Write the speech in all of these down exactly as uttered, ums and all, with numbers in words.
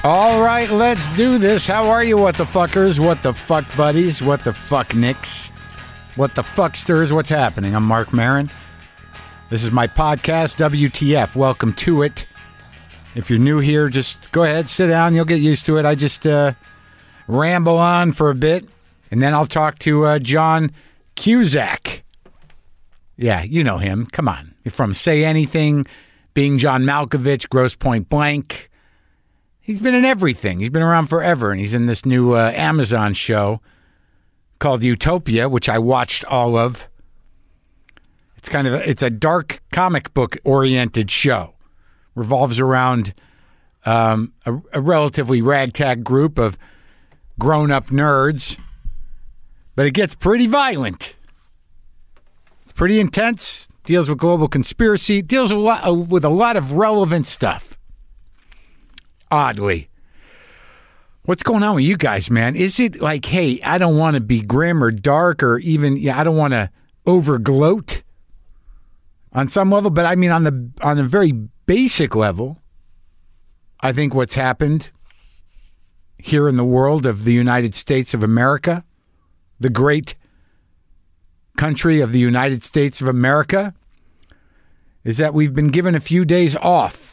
All right, let's do this. How are you, what the fuckers? What the fuck buddies? What the fuck nicks? What the fucksters? What's happening? I'm Mark Maron. This is my podcast, W T F. Welcome to it. If you're new here, just go ahead, sit down. You'll get used to it. I just uh, ramble on for a bit, and then I'll talk to uh, John Cusack. Yeah, you know him. Come on. You're from Say Anything, Being John Malkovich, Grosse Pointe Blank. He's been in everything. He's been around forever, and he's in this new uh, Amazon show called Utopia, which I watched all of. It's kind of a, it's a dark comic book oriented show. Revolves around um, a, a relatively ragtag group of grown up nerds, but it gets pretty violent. It's pretty intense. Deals with global conspiracy. Deals a lot, uh, with a lot of relevant stuff. Oddly. What's going on with you guys, man? Is it like, hey, I don't want to be grim or dark or even, yeah, I don't want to overgloat on some level, but I mean on the on a very basic level, I think what's happened here in the world of the United States of America, the great country of the United States of America, is that we've been given a few days off.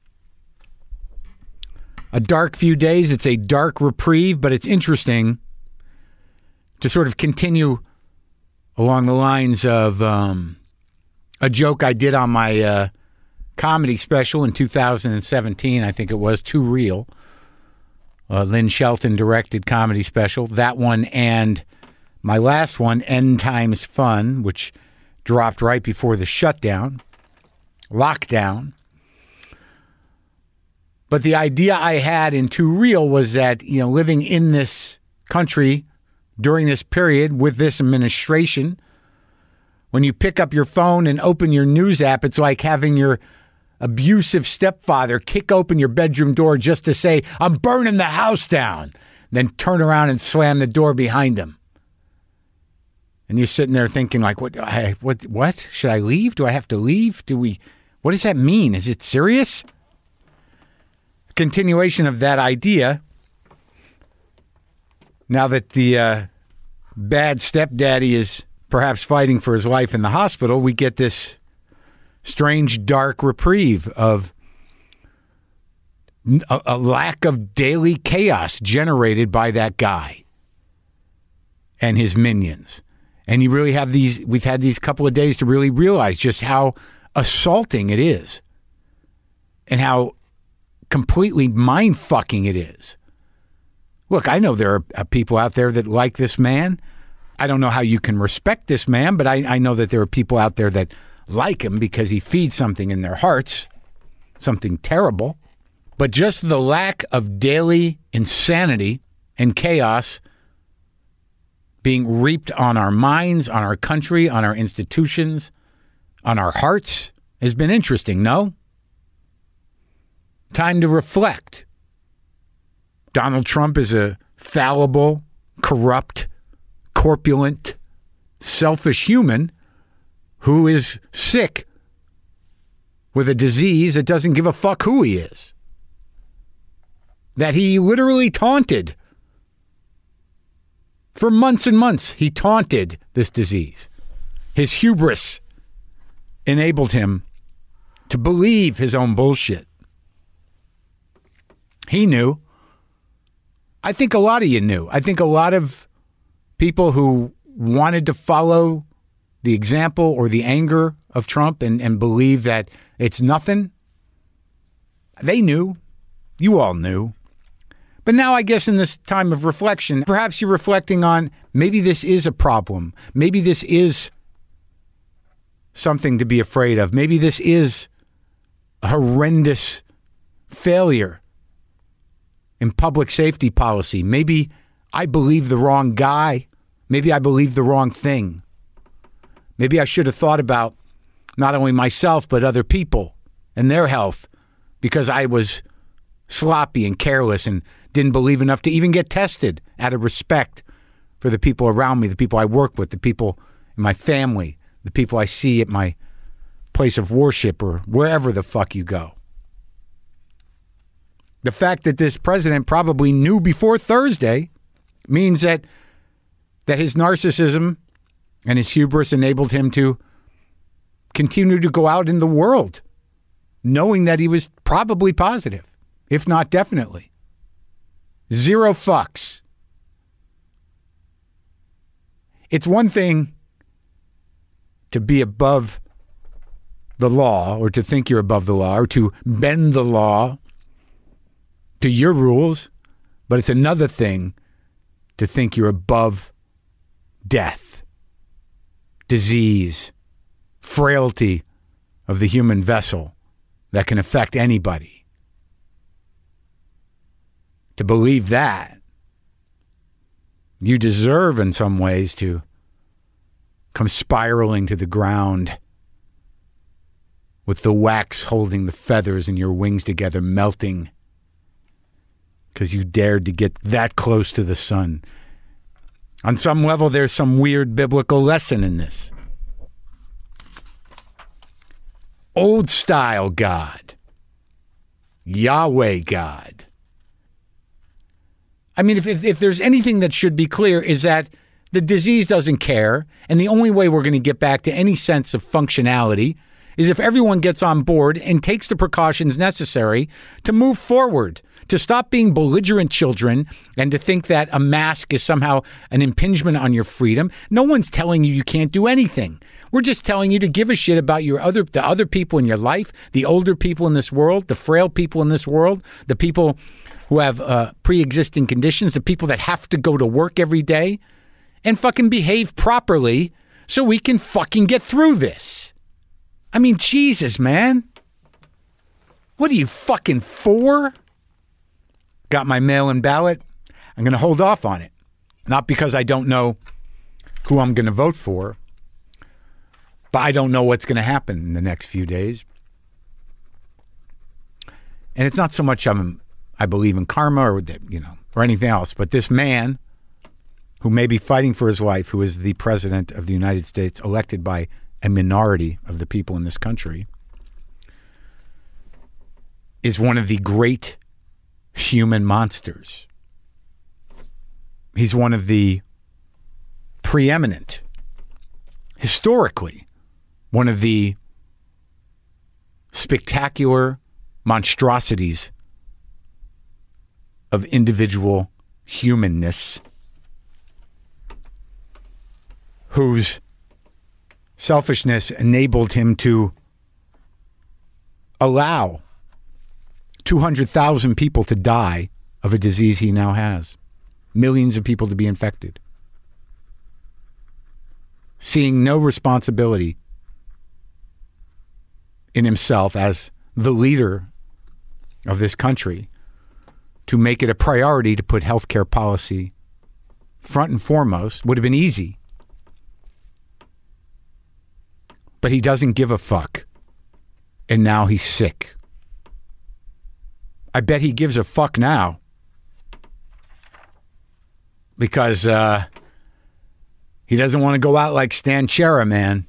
A dark few days. It's a dark reprieve, but it's interesting to sort of continue along the lines of um, a joke I did on my uh, comedy special in two thousand seventeen. I think it was Too Real. Uh, Lynn Shelton directed comedy special. That one and my last one, End Times Fun, which dropped right before the shutdown, lockdown. But the idea I had in Too Real was that, you know, living in this country during this period with this administration, when you pick up your phone and open your news app, it's like having your abusive stepfather kick open your bedroom door just to say, I'm burning the house down, then turn around and slam the door behind him. And you're sitting there thinking like, what, I, what, what? Should I leave? Do I have to leave? Do we, what does that mean? Is it serious? Continuation of that idea, now that the uh, bad stepdaddy is perhaps fighting for his life in the hospital, we get this strange dark reprieve of a, a lack of daily chaos generated by that guy and his minions. And you really have these, we've had these couple of days to really realize just how assaulting it is and how completely mind-fucking it is. Look, I know there are people out there that like this man. I don't know how you can respect this man, but I, I know that there are people out there that like him because he feeds something in their hearts, something terrible. But just the lack of daily insanity and chaos being reaped on our minds, on our country, on our institutions, on our hearts has been interesting, no? Time to reflect. Donald Trump is a fallible, corrupt, corpulent, selfish human who is sick with a disease that doesn't give a fuck who he is. That he literally taunted. For months and months, he taunted this disease. His hubris enabled him to believe his own bullshit. He knew. I think a lot of you knew. I think a lot of people who wanted to follow the example or the anger of Trump and, and believe that it's nothing, they knew. You all knew. But now I guess in this time of reflection, perhaps you're reflecting on maybe this is a problem. Maybe this is something to be afraid of. Maybe this is a horrendous failure in public safety policy. Maybe I believe the wrong guy. Maybe I believe the wrong thing. Maybe I should have thought about not only myself, but other people and their health because I was sloppy and careless and didn't believe enough to even get tested out of respect for the people around me, the people I work with, the people in my family, the people I see at my place of worship or wherever the fuck you go. The fact that this president probably knew before Thursday means that that his narcissism and his hubris enabled him to continue to go out in the world knowing that he was probably positive, if not definitely. Zero fucks. It's one thing to be above the law or to think you're above the law or to bend the law to your rules, but it's another thing to think you're above death, disease, frailty of the human vessel that can affect anybody. To believe that, you deserve in some ways to come spiraling to the ground with the wax holding the feathers and your wings together melting because you dared to get that close to the sun. On some level, there's some weird biblical lesson in this. Old style God. Yahweh God. I mean, if, if if there's anything that should be clear is that the disease doesn't care, and the only way we're going to get back to any sense of functionality is if everyone gets on board and takes the precautions necessary to move forward, to stop being belligerent children and to think that a mask is somehow an impingement on your freedom. No one's telling you you can't do anything. We're just telling you to give a shit about your other the other people in your life, the older people in this world, the frail people in this world, the people who have uh, pre-existing conditions, the people that have to go to work every day, and fucking behave properly so we can fucking get through this. I mean, Jesus, man. What are you fucking for? Got my mail-in ballot. I'm going to hold off on it. Not because I don't know who I'm going to vote for, but I don't know what's going to happen in the next few days. And it's not so much I'm, I believe in karma or, you know, or anything else, but this man who may be fighting for his life, who is the president of the United States, elected by a minority of the people in this country, is one of the great human monsters. He's one of the preeminent, historically, one of the spectacular monstrosities of individual humanness, whose selfishness enabled him to allow two hundred thousand people to die of a disease he now has, millions of people to be infected, seeing no responsibility in himself as the leader of this country to make it a priority to put healthcare policy front and foremost. Would have been easy. But he doesn't give a fuck. And now he's sick. I bet he gives a fuck now. Because uh, he doesn't want to go out like Stan Chera, man.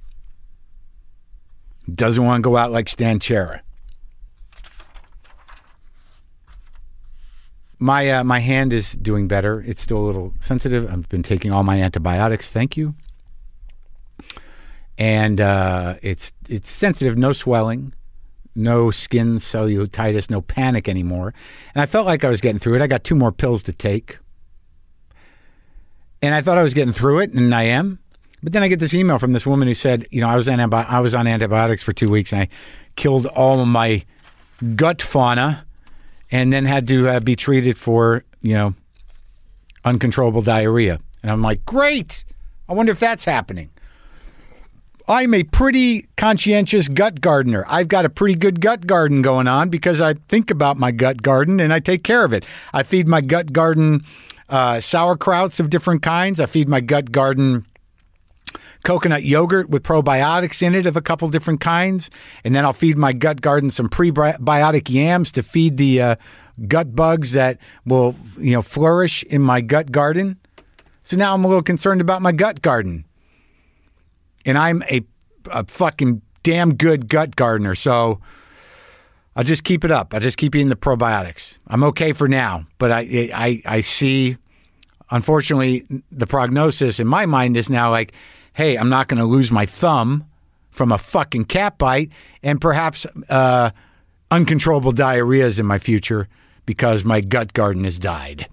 He doesn't want to go out like Stan Chera. My uh, my hand is doing better. It's still a little sensitive. I've been taking all my antibiotics. Thank you. And uh, it's it's sensitive. No swelling, no skin cellulitis, no panic anymore. And I felt like I was getting through it. I got two more pills to take. And I thought I was getting through it, and I am. But then I get this email from this woman who said, you know, I was on antibi- I was on antibiotics for two weeks, and I killed all of my gut fauna, and then had to uh, be treated for, you know, uncontrollable diarrhea. And I'm like, great. I wonder if that's happening. I'm a pretty conscientious gut gardener. I've got a pretty good gut garden going on because I think about my gut garden and I take care of it. I feed my gut garden uh, sauerkrauts of different kinds. I feed my gut garden coconut yogurt with probiotics in it of a couple different kinds. And then I'll feed my gut garden some prebiotic yams to feed the uh, gut bugs that will, you know, flourish in my gut garden. So now I'm a little concerned about my gut garden. And I'm a, a fucking damn good gut gardener. So I'll just keep it up. I'll just keep eating the probiotics. I'm okay for now, but I, I, I see, unfortunately, the prognosis in my mind is now like, hey, I'm not going to lose my thumb from a fucking cat bite, and perhaps uh, uncontrollable diarrhea is in my future because my gut garden has died.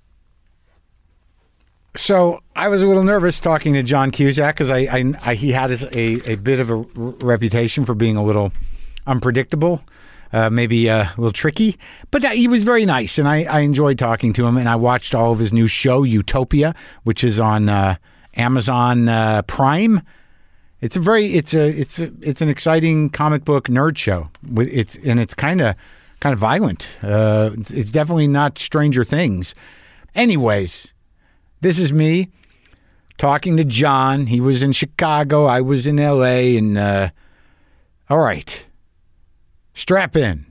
So I was a little nervous talking to John Cusack because I, I, I he had a, a bit of a reputation for being a little unpredictable, uh, maybe uh, a little tricky, but he was very nice, and I, I enjoyed talking to him. And I watched all of his new show, Utopia, which is on uh, Amazon uh, Prime. It's a very it's a it's a, it's an exciting comic book nerd show. It's and it's kind of kind of violent. Uh, it's, it's definitely not Stranger Things. Anyways. This is me talking to John. He was in Chicago. I was in L A. And, uh, all right. Strap in.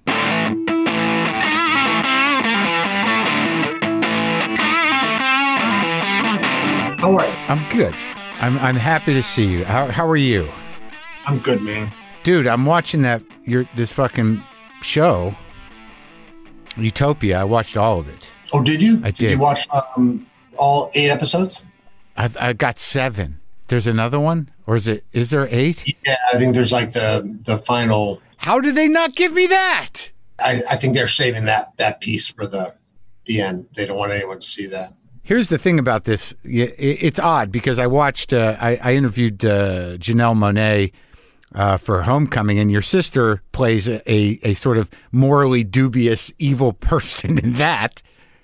How are you? I'm good. I'm I'm happy to see you. How how are you? I'm good, man. Dude, I'm watching that your this fucking show, Utopia. I watched all of it. Oh, did you? I did. Did you watch um, all eight episodes? I I got seven. There's another one, or is it? Is there eight? Yeah, I think there's like the the final. How did they not give me that? I, I think they're saving that that piece for the the end. They don't want anyone to see that. Here's the thing about this. It's odd because I watched. Uh, I, I interviewed uh, Janelle Monáe uh, for Homecoming, and your sister plays a, a, a sort of morally dubious, evil person in that.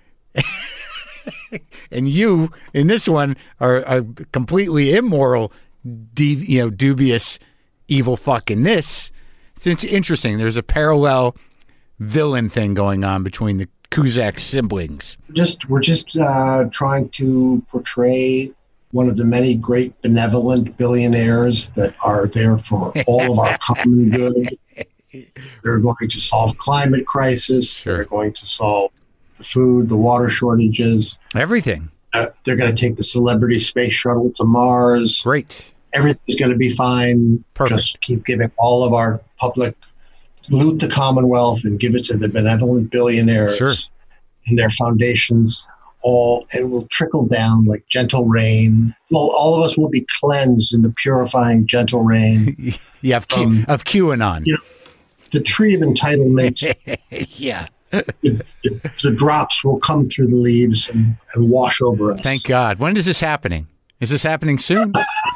And you, in this one, are a completely immoral, de- you know, dubious, evil fuck in this. It's interesting. There's a parallel villain thing going on between the Cusack siblings. Just we're just uh, trying to portray one of the many great benevolent billionaires that are there for all of our common good. They're going to solve climate crisis. Sure. They're going to solve the food, the water shortages, everything. Uh, they're going to take the celebrity space shuttle to Mars. Great. Everything's going to be fine. Perfect. Just keep giving all of our public, loot the Commonwealth and give it to the benevolent billionaires Sure. and their foundations. All it will trickle down like gentle rain. Well, all of us will be cleansed in the purifying gentle rain. Yeah, of, Q, Um, of QAnon. You know, the tree of entitlement. Yeah. the, the, the drops will come through the leaves and, and wash over us. Thank God. When is this happening? Is this happening soon?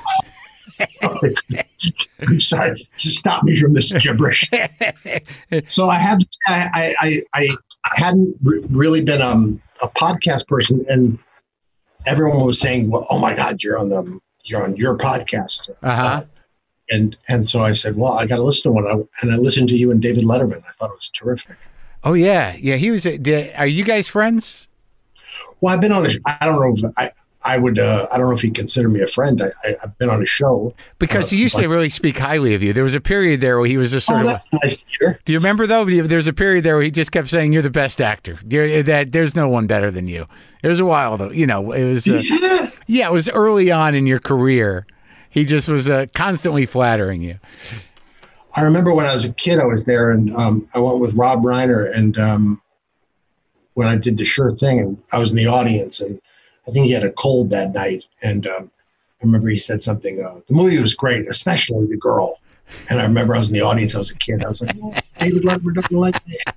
I'm sorry. Just stop me from this gibberish. So I have, I, I, I hadn't re- really been um, a podcast person, and everyone was saying, "Well, oh my God, you're on the, you're on your podcast." Uh-huh. Uh, and and so I said, "Well, I got to listen to one," I, and I listened to you and David Letterman. I thought it was terrific. Oh yeah, yeah. He was. Did, are you guys friends? Well, I've been on a. I don't know if I. I would. Uh, I don't know if he'd consider me a friend. I, I, I've been on a show because uh, he used but, to really speak highly of you. There was a period there where he was just sort oh, of. That's nice to hear. Do you remember though? There's a period there where he just kept saying, "You're the best actor. You're, that there's no one better than you." It was a while though. You know, it was. Uh, yeah, it was early on in your career. He just was uh, constantly flattering you. I remember when I was a kid, I was there, and um, I went with Rob Reiner, and um, when I did The Sure Thing, and I was in the audience, and I think he had a cold that night, and um, I remember he said something. Uh, the movie was great, especially the girl. And I remember I was in the audience. I was a kid. I was like, oh, David Letterman doesn't like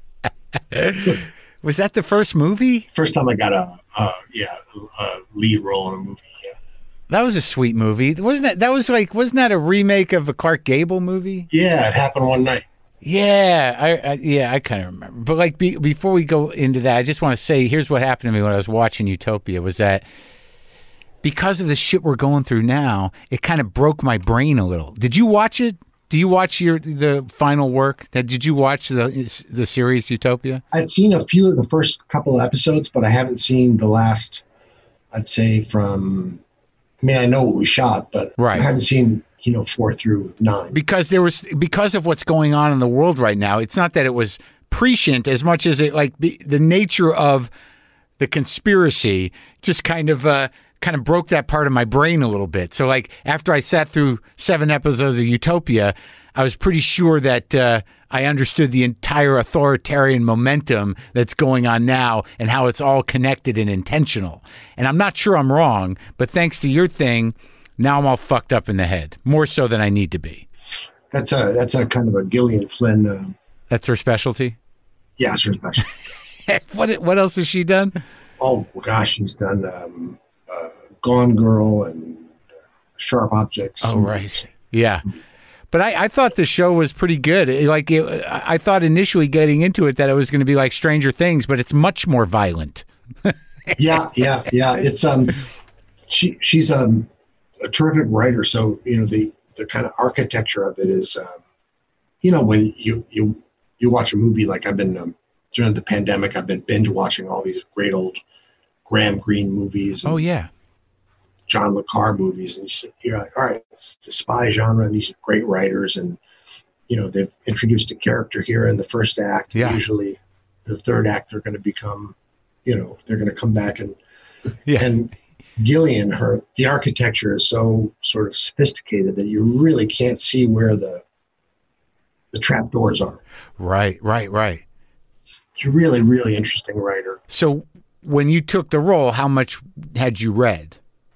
me. Was that the first movie? First time I got a uh, yeah a lead role in a movie. Yeah. That was a sweet movie. Wasn't that? That was like, wasn't that a remake of a Clark Gable movie? Yeah, it happened one night. Yeah, I, I yeah, I kind of remember. But like, be, before we go into that, I just want to say, here's what happened to me when I was watching Utopia. Was that because of the shit we're going through now, it kind of broke my brain a little. Did you watch it? Do you watch your the final work? Did you watch the the series Utopia? I'd seen a few of the first couple of episodes, but I haven't seen the last. I'd say from. I mean, I know what we shot, but right. I haven't seen, you know, four through nine. Because there was, because of what's going on in the world right now, it's not that it was prescient as much as it, like, be, the nature of the conspiracy just kind of, uh, kind of broke that part of my brain a little bit. So, like, after I sat through seven episodes of Utopia, I was pretty sure that uh, I understood the entire authoritarian momentum that's going on now and how it's all connected and intentional. And I'm not sure I'm wrong, but thanks to your thing, now I'm all fucked up in the head, more so than I need to be. That's a that's a kind of a Gillian Flynn. Uh, That's her specialty? yeah, it's her specialty. what what else has she done? Oh gosh, she's done um, uh, Gone Girl and uh, Sharp Objects. Oh, right. Yeah. But I, I thought the show was pretty good. It, like it, I thought initially getting into it that it was going to be like Stranger Things, but it's much more violent. yeah, yeah, yeah. It's um, she she's um, a terrific writer. So you know the the kind of architecture of it is, um, you know, when you you you watch a movie like I've been um, during the pandemic, I've been binge watching all these great old Graham Greene movies. And, oh yeah. John Le Carre movies, and you're like, all right, it's the spy genre, and these are great writers, and you know they've introduced a character here in the first act. Yeah. Usually, the third act they're going to become, you know, they're going to come back and yeah. and Gillian, her the architecture is so sort of sophisticated that you really can't see where the the trap doors are. Right, right, right. She's a really, really interesting writer. So when you took the role, how much had you read?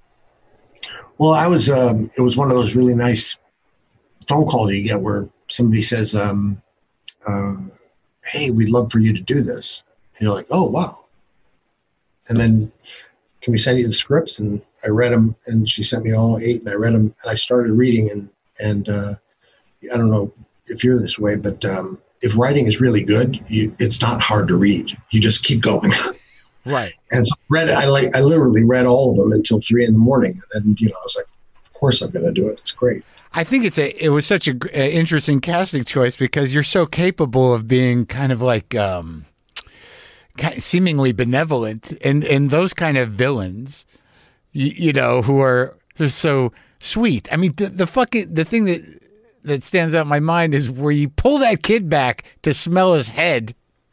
Well, I was, um, it was one of those really nice phone calls you get where somebody says, um, uh, hey, we'd love for you to do this. And you're like, oh, wow. And then can we send you the scripts? And I read them, and she sent me all eight, and I read them, and I started reading. And, and uh, I don't know if you're this way, but um, if writing is really good, you, it's not hard to read. You just keep going. Right. And so I read it. I like, I literally read all of them until three in the morning. And, you know, I was like, of course I'm going to do it. It's great. I think it's a, it was such a, a interesting casting choice because you're so capable of being kind of like, um, kind of seemingly benevolent and, and those kind of villains, you, you know, who are just so sweet. I mean, the, the fucking, the thing that, that stands out in my mind is where you pull that kid back to smell his head.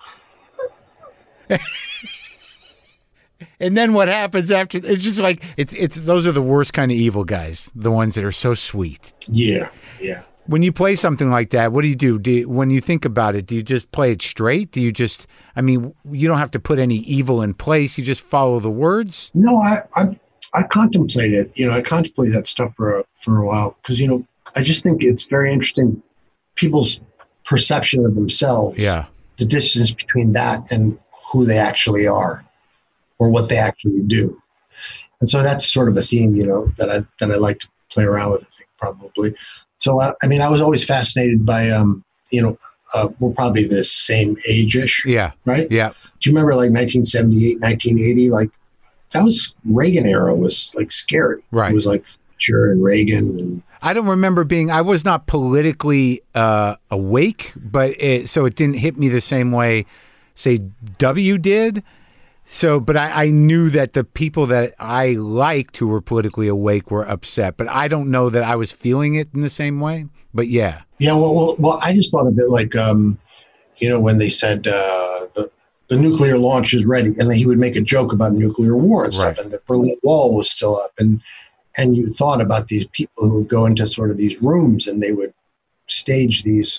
And then what happens after? It's just like it's it's those are the worst kind of evil guys, the ones that are so sweet. Yeah, yeah. When you play something like that, what do you do? Do you, when you think about it, do you just play it straight? Do you just? I mean, you don't have to put any evil in place. You just follow the words. No, I I, I contemplate it. You know, I contemplate that stuff for a, for a while because you know I just think it's very interesting. People's perception of themselves. Yeah. The distance between that and who they actually are. Or what they actually do, and so that's sort of a theme, you know, that I that I like to play around with. I think probably. So I, I mean, I was always fascinated by, um, you know, uh, we're probably the same age-ish, Yeah. right? Yeah. Do you remember like nineteen seventy-eight, nineteen eighty? Like that was Reagan era was like scary. Right. It was like Thatcher and Reagan and. I don't remember being. I was not politically uh, awake, but it, so it didn't hit me the same way, say W did. So, but I, I knew that the people that I liked who were politically awake were upset, but I don't know that I was feeling it in the same way. But yeah. Yeah, well, well, well I just thought of it like, um, you know, when they said uh, the the nuclear launch is ready, and then he would make a joke about nuclear war and stuff, right. And the Berlin Wall was still up, and and you thought about these people who would go into sort of these rooms and they would stage these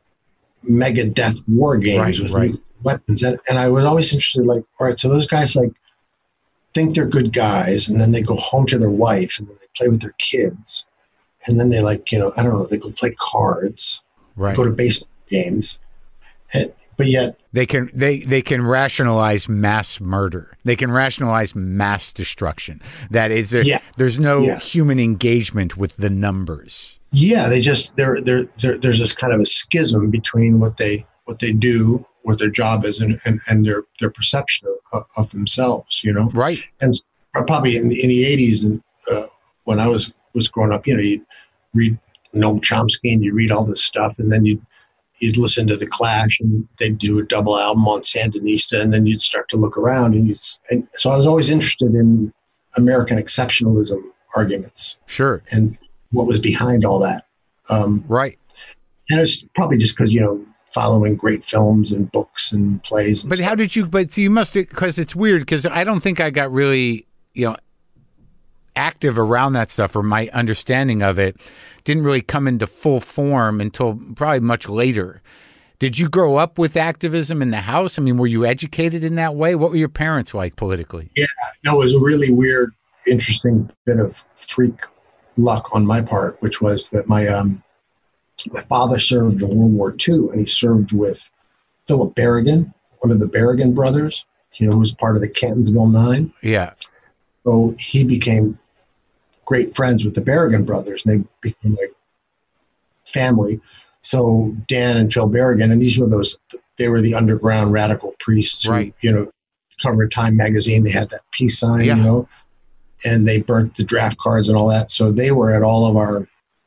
mega death war games right, with right. weapons. And, and I was always interested, like, all right, so those guys like think they're good guys, and then they go home to their wife, and then they play with their kids, and then they like, you know, I don't know, they go play cards, right. They go to baseball games, and, but yet they can they they can rationalize mass murder. They can rationalize mass destruction. That is, a, yeah. there's no yeah. human engagement with the numbers. Yeah, they just they're, they're they're there's this kind of a schism between what they what they do, what their job is, and, and, and their their perception of, of themselves. You know, right? And probably in, in the eighties, and uh, when I was was growing up, you know, you'd read Noam Chomsky and you read all this stuff, and then you'd you'd listen to the Clash, and they'd do a double album on Sandinista, and then you'd start to look around, and you and so I was always interested in American exceptionalism arguments. Sure. And what was behind all that. Um, right. And it's probably just because, you know, following great films and books and plays. And but stuff. how did you, but so you must, because it's weird, because I don't think I got really, you know, active around that stuff, or my understanding of it didn't really come into full form until probably much later. Did you grow up with activism in the house? I mean, were you educated in that way? What were your parents like politically? Yeah, no, it was a really weird, interesting bit of freak luck on my part, which was that my um, my father served in World War Two, and he served with Philip Berrigan, one of the Berrigan brothers, you know, who was part of the Cantonsville Nine. Yeah. So he became great friends with the Berrigan brothers, and they became like family. So Dan and Phil Berrigan, and these were those, they were the underground radical priests who, right. you know, covered Time magazine. They had that peace sign, yeah. you know, and they burnt the draft cards and all that. So they were at all of our,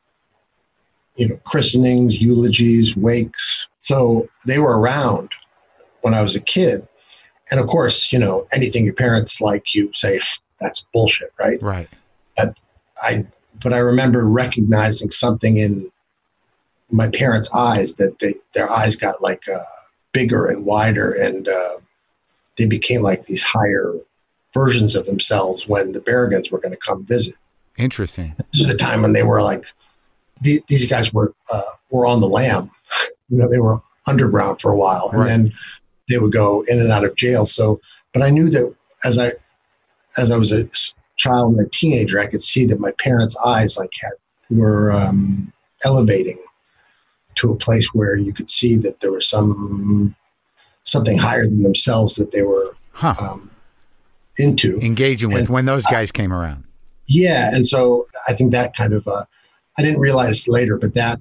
you know, christenings, eulogies, wakes. So they were around when I was a kid. And of course, you know, anything your parents like, you say, that's bullshit, right? Right. But I, but I remember recognizing something in my parents' eyes, that they, their eyes got like uh, bigger and wider, and uh, they became like these higher versions of themselves when the Berrigans were going to come visit. Interesting. This was a time when they were like, these, these guys were uh, were on the lam. You know, they were underground for a while, and right. then they would go in and out of jail. So, but I knew that as I as I was a child and a teenager, I could see that my parents' eyes like had were um, elevating to a place where you could see that there was some something higher than themselves that they were huh. um, into engaging with and, when those guys uh, came around. Yeah, and so I think that kind of uh, I didn't realize later, but that,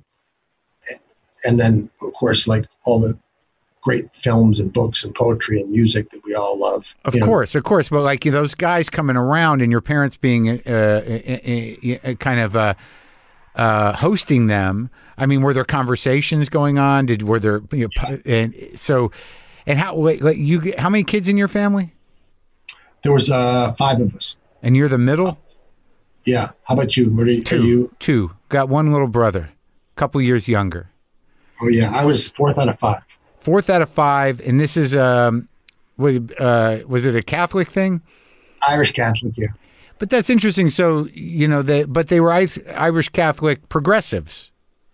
and then of course, like all the great films and books and poetry and music that we all love. Of course, know. of course, but like those guys coming around and your parents being uh, uh, uh, kind of uh, uh, hosting them. I mean, were there conversations going on? Did were there? You know, and so, and how? Wait, you how many kids in your family? There was uh, five of us. And you're the middle. Yeah. How about you? What are you? Two. Are you? Two. Got one little brother, a couple years younger. Oh yeah, I was fourth out of five. Fourth out of five, and this is um, was, uh, was it a Catholic thing? Irish Catholic, yeah. But that's interesting. So you know, they but they were Irish Catholic progressives.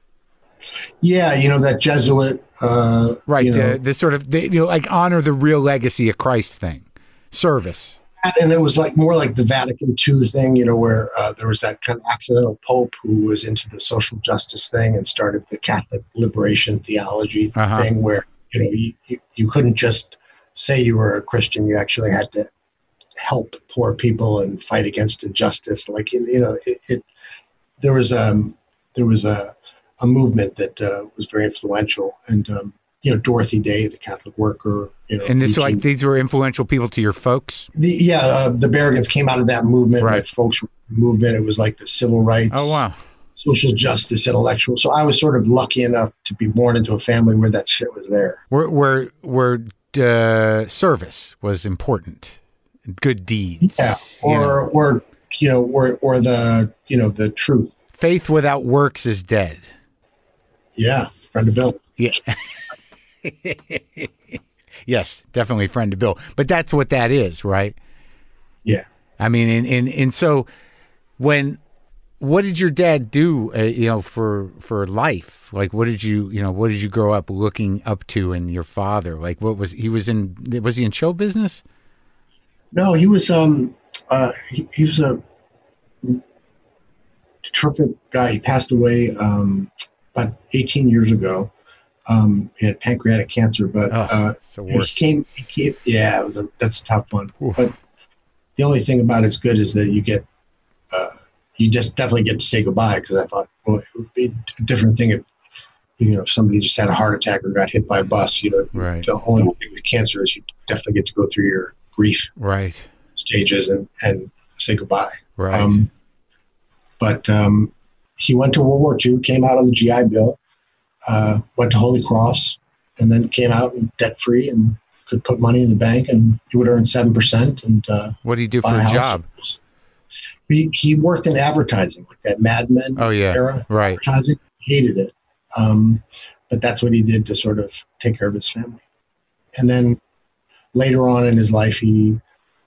Yeah, you know, that Jesuit, uh, right? You know, the, the sort of the, you know, like honor the real legacy of Christ thing, service. And it was like more like the Vatican two thing, you know, where uh, there was that kind of accidental pope who was into the social justice thing and started the Catholic liberation theology uh-huh. thing, where you know you, you you couldn't just say you were a Christian; you actually had to help poor people and fight against injustice. Like you, you know, it, it there was um there was a a movement that uh, was very influential, and um, you know, Dorothy Day, the Catholic worker, you know, and this like these were influential people to your folks. The, yeah, uh, the Berrigans came out of that movement, right? Like folks movement. It was like the civil rights, oh wow, social justice, intellectual. So I was sort of lucky enough to be born into a family where that shit was there. Where where where uh, service was important, good deeds. Yeah, or you know. or you know, or or the you know the truth. Faith without works is dead. Yeah, friend of Bill. Yeah. Yes, definitely friend of Bill. But that's what that is, right? Yeah. I mean, and and, and so when what did your dad do, uh, you know, for for life? Like, what did you, you know, what did you grow up looking up to in your father? Like, what was he was in? Was he in show business? No, he was. Um, uh, he, he was a terrific guy. He passed away um, about eighteen years ago. Um, he had pancreatic cancer, but oh, uh, he came, he came. Yeah, it was a, that's a tough one. Oof. But the only thing about it's good is that you get, uh, you just definitely get to say goodbye. Because I thought, well, it would be a different thing if, you know, if somebody just had a heart attack or got hit by a bus. You know, right. The only thing with cancer is you definitely get to go through your grief right stages and and say goodbye. Right. Um, but um, he went to World War Two, came out on the G I Bill. Uh, went to Holy Cross, and then came out and debt free and could put money in the bank, and he would earn seven percent. And uh, what did he do for a, a job? He he worked in advertising, like that Mad Men oh, yeah. era. Right. Advertising, hated it, um, but that's what he did to sort of take care of his family. And then later on in his life, he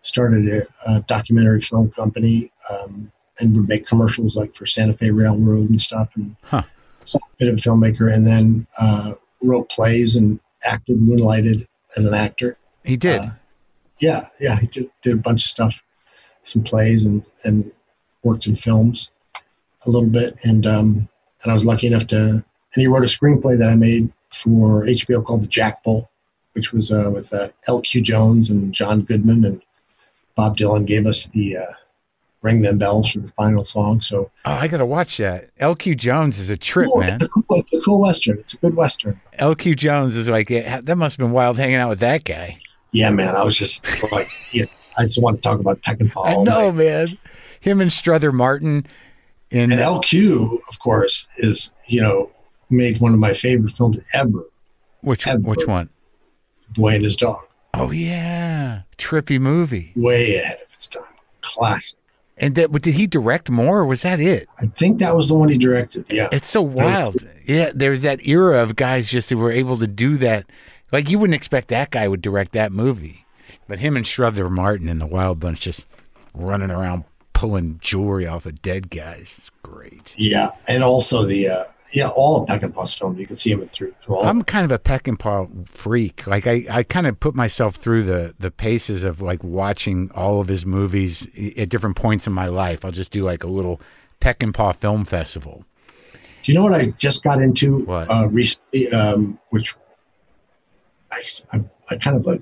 started a, a documentary film company, um, and would make commercials like for Santa Fe Railroad and stuff. And huh. so a bit of a filmmaker, and then uh, wrote plays and acted, moonlighted as an actor. He did. Uh, yeah, yeah, he did, did a bunch of stuff, some plays, and and worked in films a little bit. And um, and I was lucky enough to. And he wrote a screenplay that I made for H B O called The Jack Bull, which was uh, with uh, L Q Jones and John Goodman, and Bob Dylan gave us the uh, Ring Them Bells for the final song. So, oh, I got to watch that. L Q Jones is a trip, cool, man. It's a, cool, it's a cool Western. It's a good Western. L Q Jones is like, that must have been wild hanging out with that guy. Yeah, man. I was just like, yeah, I just want to talk about Peckinpah. I know, man. Him and Strother Martin. In, and L Q, of course, is, you know, made one of my favorite films ever. Which ever. Which one? The Boy and His Dog. Oh, yeah. Trippy movie. Way ahead of its time. Classic. And that, did he direct more, or was that it? I think that was the one he directed, yeah. It's so wild. Yeah, there's that era of guys just who were able to do that. Like, you wouldn't expect that guy would direct that movie. But him and Strother Martin and the Wild Bunch just running around pulling jewelry off of dead guys. It's great. Yeah, and also the... Uh, Yeah, all of Peckinpah's films. You can see him through, through all I'm of kind of a Peckinpah freak. Like, I, I kind of put myself through the, the paces of, like, watching all of his movies at different points in my life. I'll just do, like, a little Peckinpah film festival. Do you know what I just got into What? Uh, recently, um, which I, I, I kind of, like,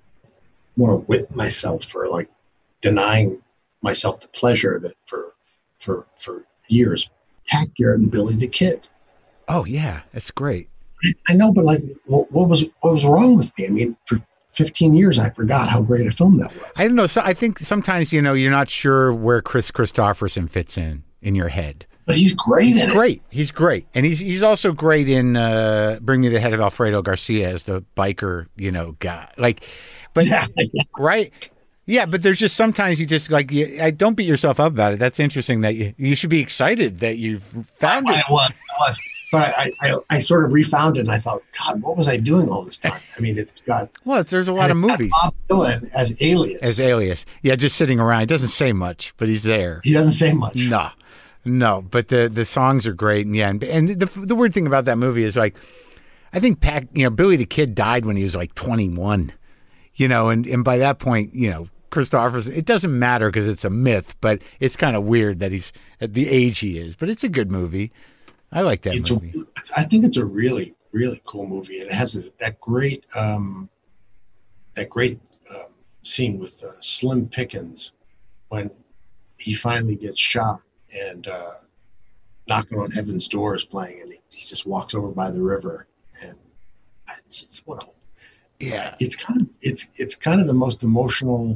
want to whip myself for, like, denying myself the pleasure of it for, for, for years. Pat Garrett and Billy the Kid. Oh, yeah. That's great. I know, but like, what, what was what was wrong with me? I mean, for fifteen years, I forgot how great a film that was. I don't know. So I think sometimes, you know, you're not sure where Chris Christopherson fits in, in your head. But he's great He's in it. great. He's great. And he's he's also great in uh, Bring Me the Head of Alfredo Garcia as the biker, you know, guy. Like, but, Yeah, yeah. right? Yeah, but there's just sometimes you just like, you, I don't beat yourself up about it. That's interesting that you, you should be excited that you've found I, it. I was, I was. But I, I, I sort of refound it, and I thought, God, what was I doing all this time? I mean, it's got... Well, it's, there's a lot of and it's got movies. Bob Dylan as Alias. As Alias. Yeah, just sitting around. He doesn't say much, but he's there. He doesn't say much. No, no, but the the songs are great, and yeah, and, and the the weird thing about that movie is like, I think Pat, you know, Billy the Kid died when he was like twenty-one, you know, and and by that point, you know, Christopherson, it doesn't matter because it's a myth, but it's kind of weird that he's at the age he is, but it's a good movie. I like that It's movie. a, I think it's a really, really cool movie, and it has a, that great, um, that great um, scene with uh, Slim Pickens when he finally gets shot and uh, Knocking on Heaven's Door is playing, and he, he just walks over by the river, and it's, it's well, Yeah. it's kind of it's it's kind of the most emotional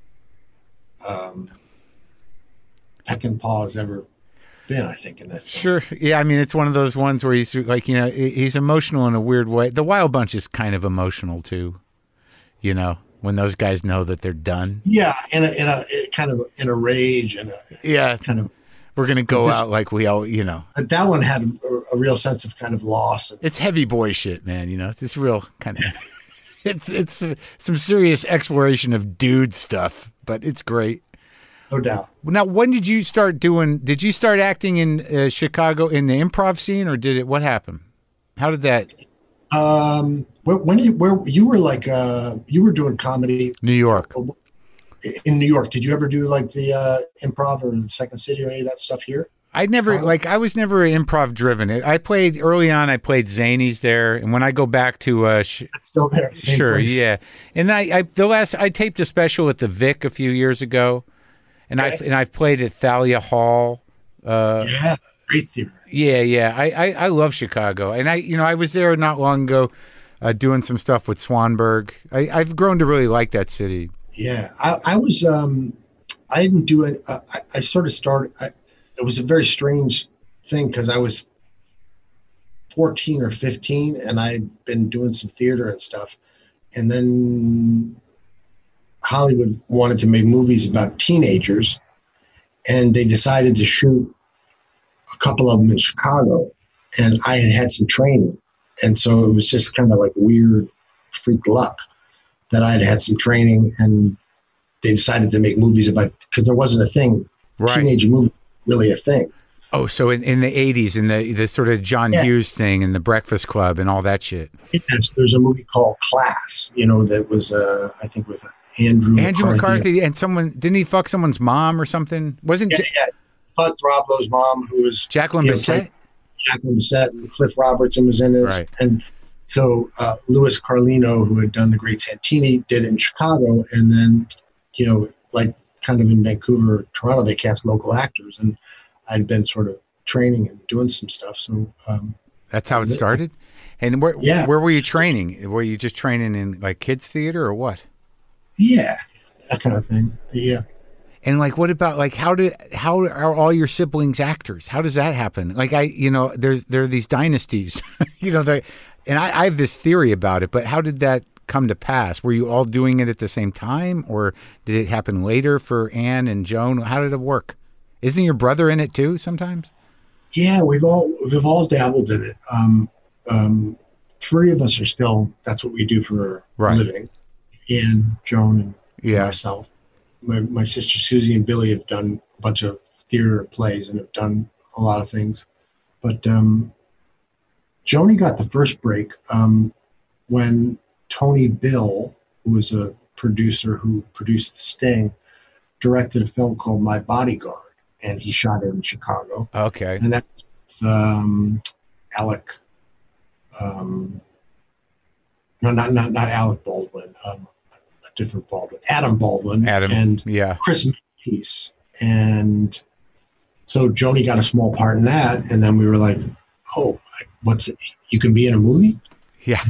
um, Peckinpah has ever been, I think, in that film. Sure. Yeah, I mean, it's one of those ones where he's like, you know, he's emotional in a weird way. The Wild Bunch is kind of emotional too, you know, when those guys know that they're done. Yeah, in a, in a in kind of in a rage and a Yeah, kind of. we're gonna go this- out like we all, you know. But that one had a, a real sense of kind of loss. And, It's heavy boy shit, man. You know, it's real kind of. It's it's uh, some serious exploration of dude stuff, but it's great. no doubt. Now, when did you start doing? Did you start acting in uh, Chicago in the improv scene, or did it? What happened? How did that? Um, where, when you where you were like uh, you were doing comedy New York. in New York. Did you ever do like the uh, improv or the Second City or any of that stuff here? I never like. I was never improv driven. I played early on. I played Zanies there, and when I go back to uh, sh- It's still there. Same sure, place. yeah. And I, I the last I taped a special at the Vic a few years ago, and I Okay. and I've played at Thalia Hall. Uh, Yeah, great theater. Yeah, yeah. I, I, I love Chicago. And I, you know, I was there not long ago uh, doing some stuff with Swanberg. I, I've grown to really like that city. Yeah, I, I was. Um, I didn't do it. Uh, I, I sort of started. I, it was a very strange thing because I was fourteen or fifteen, and I'd been doing some theater and stuff, and then Hollywood wanted to make movies about teenagers, and they decided to shoot a couple of them in Chicago, and I had had some training, and so it was just kind of like weird freak luck that I had had some training and they decided to make movies about, because there wasn't a thing, Right. teenage movie really a thing. Oh, so in, in the eighties, in the the sort of John Yeah. Hughes thing and the Breakfast Club and all that shit. There's, there's a movie called Class, you know, that was uh, I think with Andrew Andrew McCarthy. McCarthy and someone, didn't he fuck someone's mom or something? Wasn't Yeah, Ja- yeah. Fucked Rob Lowe's mom, who was Jacqueline you know, Bisset? like Jacqueline Bisset, and Cliff Robertson was in it. Right. And so uh, Louis Carlino, who had done The Great Santini, did it in Chicago. And then, you know, like kind of in Vancouver, Toronto, they cast local actors. And I'd been sort of training and doing some stuff. So um, That's how it started? And where Yeah. where were you training? Were you just training in like kids theater or what? yeah, that kind of thing. Yeah. And like, what about like, how do how are all your siblings actors? How does that happen? Like, I, you know, there's there are these dynasties, you know, the, and I, I have this theory about it. But how did that come to pass? Were you all doing it at the same time, or did it happen later for Anne and Joan? How did it work? Isn't your brother in it too sometimes? Yeah, we've all we've all dabbled in it. Um, um, three of us are still. That's what we do for Right. a living. Ian, Joan, and Yeah. myself. My my sister Susie and Billy have done a bunch of theater plays and have done a lot of things. But um, Joni got the first break um, when Tony Bill, who was a producer who produced The Sting, directed a film called My Bodyguard, and he shot it in Chicago. Okay. And that's um, Alec, um, no, not not not Alec Baldwin, um, a different Baldwin, Adam Baldwin, Adam. and Yeah. Chris Peace. And so Joni got a small part in that, and then we were like, "Oh, what's it? You can be in a movie?" Yeah.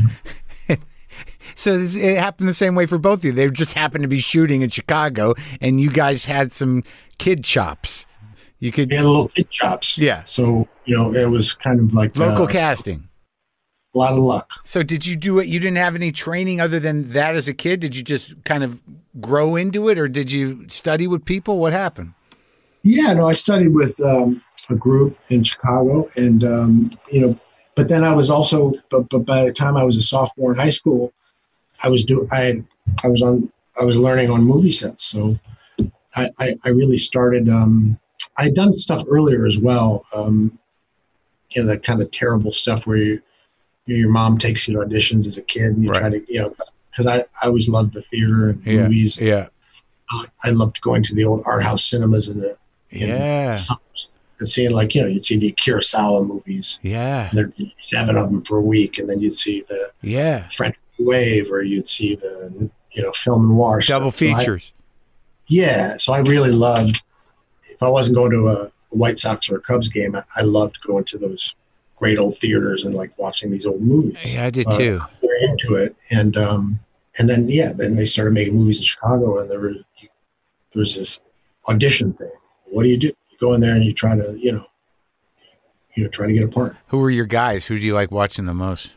So it happened the same way for both of you. They just happened to be shooting in Chicago, and you guys had some kid chops. You could We had little kid chops. Yeah. So you know, it was kind of like local uh, casting. a lot of luck. So did you do it? You didn't have any training other than that as a kid? Did you just kind of grow into it, or did you study with people? What happened? Yeah, no, I studied with um, a group in Chicago, and um, you know, but then I was also, but, but by the time I was a sophomore in high school, I was doing, I, I was on, I was learning on movie sets, so I, I, I really started. Um, I had done stuff earlier as well, um, you know, that kind of terrible stuff where you, you know, your mom takes you to auditions as a kid, and you Right. try to, you know, because I, I always loved the theater and Yeah. movies. Yeah. I loved going to the old art house cinemas in the in Yeah. summers and seeing, like, you know, you'd see the Kurosawa movies. Yeah. There'd be seven of them for a week, and then you'd see the Yeah. French Wave, or you'd see the, you know, film noir Double stuff. So I- features. yeah, so I really loved. If I wasn't going to a, a White Sox or a Cubs game, I, I loved going to those great old theaters and like watching these old movies. Yeah, I did So too. I was very into it, and um, and then yeah, then they started making movies in Chicago, and there was there was this audition thing. What do you do? You go in there and you try to, you know, you know, try to get a part. Who were your guys? Who do you like watching the most?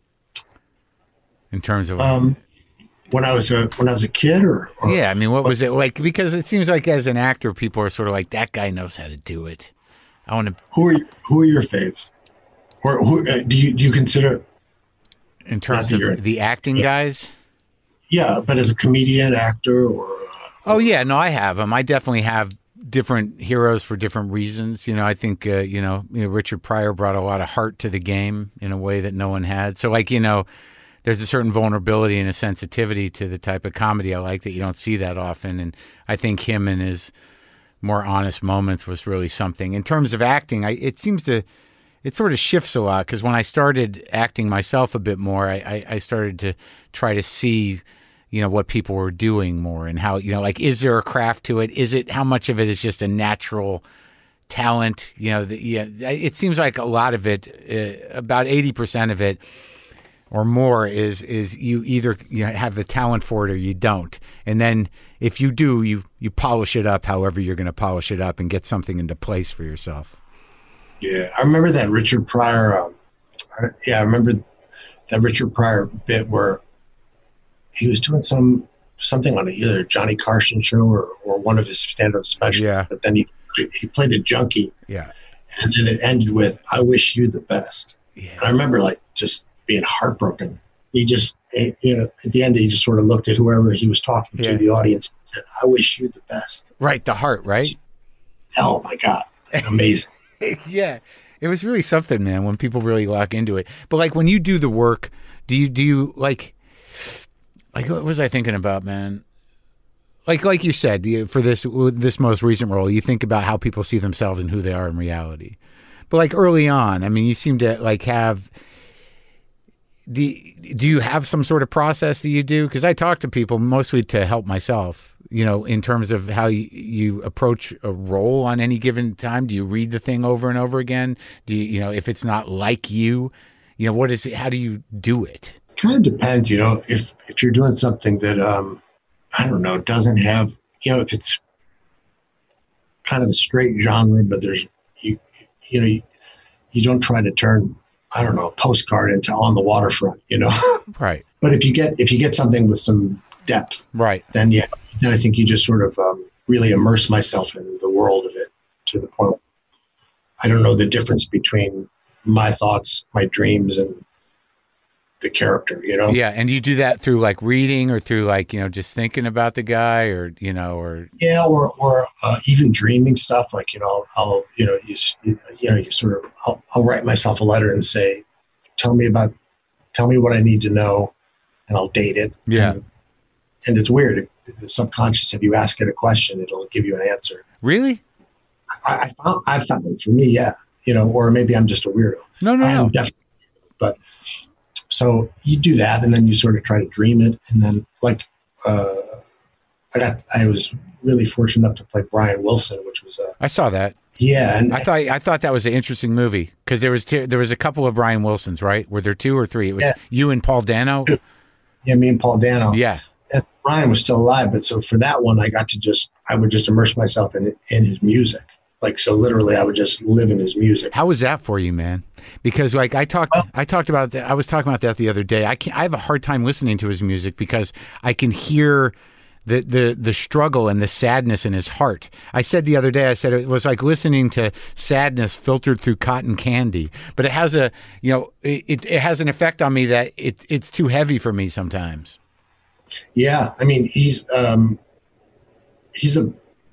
In terms of, Um, when I was a when I was a kid, or, or yeah, I mean, what was it like? Because it seems like as an actor, people are sort of like, that guy knows how to do it. I want to, who are you, who are your faves? Or who uh, do you do you consider? in terms Not that you're- of the acting yeah. guys. Yeah, but as a comedian, actor, or uh, Oh yeah, no, I have them. I definitely have different heroes for different reasons. You know, I think uh, you know, you know, Richard Pryor brought a lot of heart to the game in a way that no one had. So, like, you know, there's a certain vulnerability and a sensitivity to the type of comedy I like that you don't see that often. And I think him and his more honest moments was really something. In terms of acting, I, it seems to it sort of shifts a lot, because when I started acting myself a bit more, I, I, I started to try to see, you know, what people were doing more, and how, you know, like, is there a craft to it? Is it, how much of it is just a natural talent? You know, the, yeah, it seems like a lot of it, uh, about eighty percent of it or more is, is you either you know, have the talent for it or you don't. And then if you do, you, you polish it up however you're going to polish it up and get something into place for yourself. yeah, I remember that Richard Pryor. Um, I- yeah, I remember that Richard Pryor bit where he was doing some something on either Johnny Carson show or, or one of his stand-up specials. Yeah. But then he he played a junkie, Yeah. and then it ended with "I wish you the best." Yeah. And I remember like just being heartbroken. He just, you know, at the end, he just sort of looked at whoever he was talking Yeah. to, the audience, said, I wish you the best. Right. The heart, right? Oh my God. Amazing. Yeah. It was really something, man, when people really lock into it. But like when you do the work, do you, do you like, like, what was I thinking about, man? Like, like you said, you, for this, this most recent role, you think about how people see themselves and who they are in reality. But like early on, I mean, you seem to like have, do, do you have some sort of process that you do? Because I talk to people mostly to help myself, you know, in terms of how you, you approach a role on any given time. Do you read the thing over and over again? Do you, you know, if it's not like you, you know, what is it, how do you do it? Kind of depends, you know, if, if you're doing something that, um, I don't know, doesn't have, you know, if it's kind of a straight genre, but there's, you, you know, you, you don't try to turn, I don't know, a postcard into On the Waterfront, you know? Right. But if you get, if you get something with some depth, right, then yeah, then I think you just sort of um, really immerse myself in the world of it to the point I don't know the difference between my thoughts, my dreams, and the character, you know? Yeah. And you do that through like reading or through like, you know, just thinking about the guy or, you know, or. Yeah. Or, or uh, even dreaming stuff. Like, you know, I'll, you know, you, you know, you sort of, I'll, I'll write myself a letter and say, tell me about, tell me what I need to know, and I'll date it. Yeah. And, and it's weird. The subconscious, if you ask it a question, it'll give you an answer. Really? I, I found, I found it for me. Yeah. You know, or maybe I'm just a weirdo. No, no, I am no. definitely, but so you do that, and then you sort of try to dream it, and then like uh, I got, I was really fortunate enough to play Brian Wilson, which was a I saw that. yeah, and I thought I thought that was an interesting movie because there was t- there was a couple of Brian Wilsons, right? Were there two or three? It was Yeah. you and Paul Dano. yeah, me and Paul Dano. Yeah, And Brian was still alive, but so for that one, I got to just I would just immerse myself in in his music. Like, so literally I would just live in his music. how was that for you, man? Because like I talked, Well, I talked about that. I was talking about that the other day. I can I have a hard time listening to his music because I can hear the the the struggle and the sadness in his heart. I said the other day, I said it was like listening to sadness filtered through cotton candy. But it has a, you know, it it has an effect on me that it it's too heavy for me sometimes. Yeah, I mean, he's um, he's a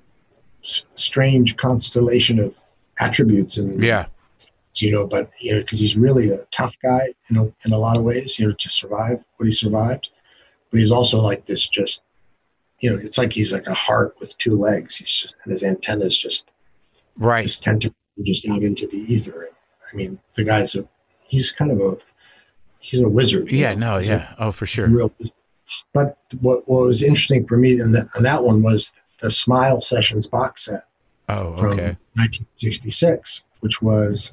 s- strange constellation of attributes, and Yeah, you know, but you know, because he's really a tough guy in a, in a lot of ways, you know, to survive what he survived. But he's also like this, just you know, it's like he's like a heart with two legs. He's just, and his antennas just right. his tentacle just out into the ether. And, I mean, the guy's a he's kind of a he's a wizard. you Yeah, know? no, He's yeah. a Oh, for sure. real. But what what was interesting for me in that, on that one was the Smile Sessions box set Oh, from okay. nineteen sixty-six, which was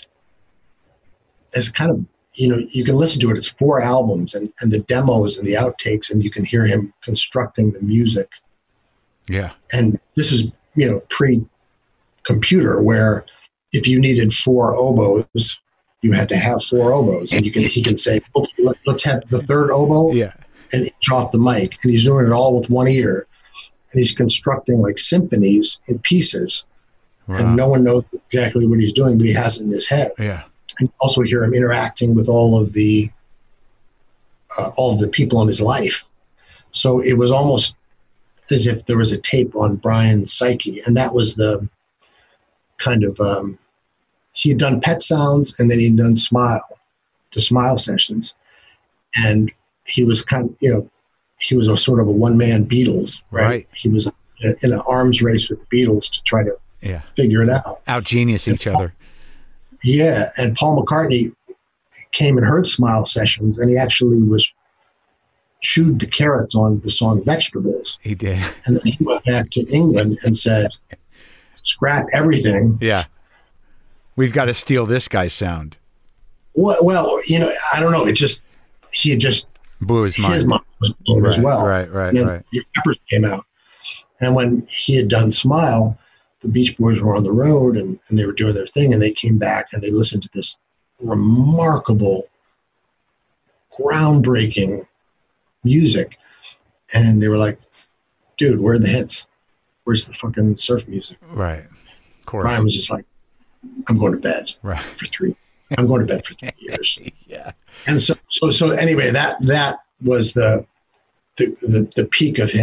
as kind of, you know, you can listen to it. It's four albums and, and the demos and the outtakes, and you can hear him constructing the music. Yeah. And this is, you know, pre-computer, where if you needed four oboes, you had to have four oboes. And you can he can say, okay, let, let's have the third oboe Yeah. and inch off the mic. And he's doing it all with one ear. And he's constructing like symphonies in pieces. Wow. And no one knows exactly what he's doing, but he has it in his head. Yeah. And you also hear him interacting with all of the uh, all of the people in his life. So it was almost as if there was a tape on Brian's psyche, and that was the kind of um, he had done Pet Sounds, and then he'd done Smile, the Smile Sessions, and he was kind of, you know, he was a sort of a one man Beatles, right? Right. He was in, a, in an arms race with the Beatles to try to Yeah. figure it out. Out genius each other. Yeah, and Paul McCartney came and heard Smile Sessions, and he actually was chewed the carrots on the song Vegetables. He did. And then he went back to England and said, scrap everything. Yeah. We've got to steal this guy's sound. Well, well, you know, I don't know. It just, he had just, Blew his mind. his mind was blown Right, as well. right, right, And then right. the Peppers came out. And when he had done Smile, the Beach Boys were on the road, and, and they were doing their thing, and they came back and they listened to this remarkable, groundbreaking music. And they were like, dude, where are the hits? Where's the fucking surf music? Right. Of course. Brian was just like, I'm going to bed Right. for three. I'm going to bed for three years. Yeah. And so, so, so anyway, that, that was the, the, the, the peak of him.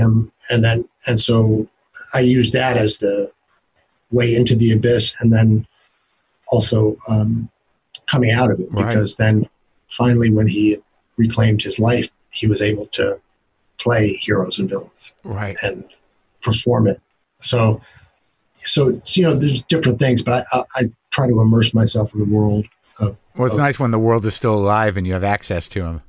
and then and so I used that as the way into the abyss, and then also um, coming out of it, Right. because then finally when he reclaimed his life, he was able to play heroes and villains, Right. and perform it. So, so you know, there's different things, but I, I, I try to immerse myself in the world. Of, Well, it's of, nice when the world is still alive and you have access to them.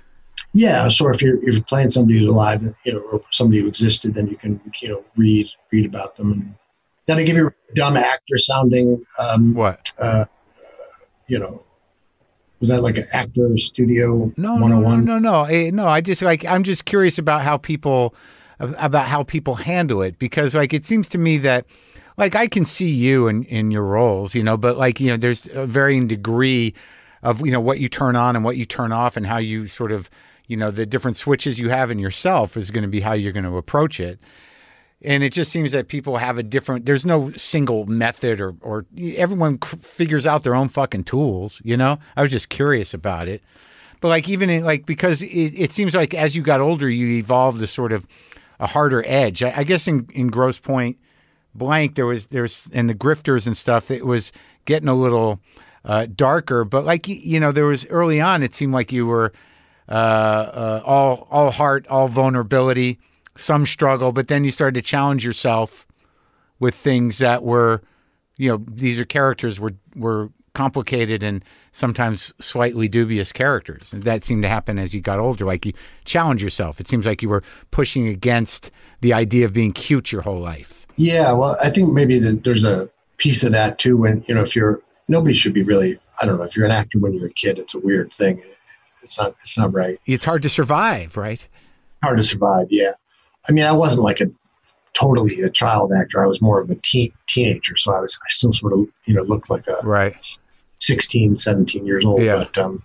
Yeah, so if you're if you're playing somebody who's alive, you know, or somebody who existed, then you can you know read read about them. And then I give you a dumb actor sounding. Um, What? Uh, you know, was that like an actor studio No, one oh no, one? no, no, no. Eh, No, I just like I'm just curious about how people about how people handle it, because like it seems to me that like I can see you in in your roles, you know, but like you know there's a varying degree of you know what you turn on and what you turn off, and how you sort of you know the different switches you have in yourself is going to be how you're going to approach it. And it just seems that people have a different, there's no single method, or, or everyone c- figures out their own fucking tools, you know? I was just curious about it. But like, even in like, because it, it seems like as you got older, you evolved a sort of a harder edge. I, I guess in, in Grosse Pointe Blank, there was, there's, and the Grifters and stuff, it was getting a little uh, darker. But like, y- you know, there was early on, it seemed like you were uh, uh, all, all heart, all vulnerability, some struggle, but then you started to challenge yourself with things that were, you know, these are characters were were complicated and sometimes slightly dubious characters. And that seemed to happen as you got older. Like you challenge yourself. It seems like you were pushing against the idea of being cute your whole life. Yeah, well, I think maybe that there's a piece of that too. When you know, if you're nobody should be really. I don't know if you're an actor when you're a kid. It's a weird thing. It's not. It's not right. It's hard to survive, right? Hard to survive. Yeah. I mean, I wasn't like a totally a child actor. I was more of a teen teenager. So I was, I still sort of, you know, looked like a Right. sixteen, seventeen years old. Yeah. But, um,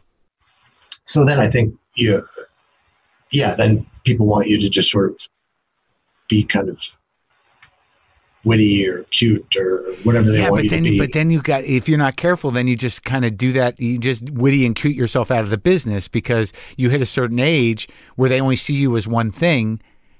so then I think you, yeah, then people want you to just sort of be kind of witty or cute or whatever they Yeah, want but you then to be. but then you got if you're not careful, then you just kind of do that. You just witty and cute yourself out of the business because you hit a certain age where they only see you as one thing,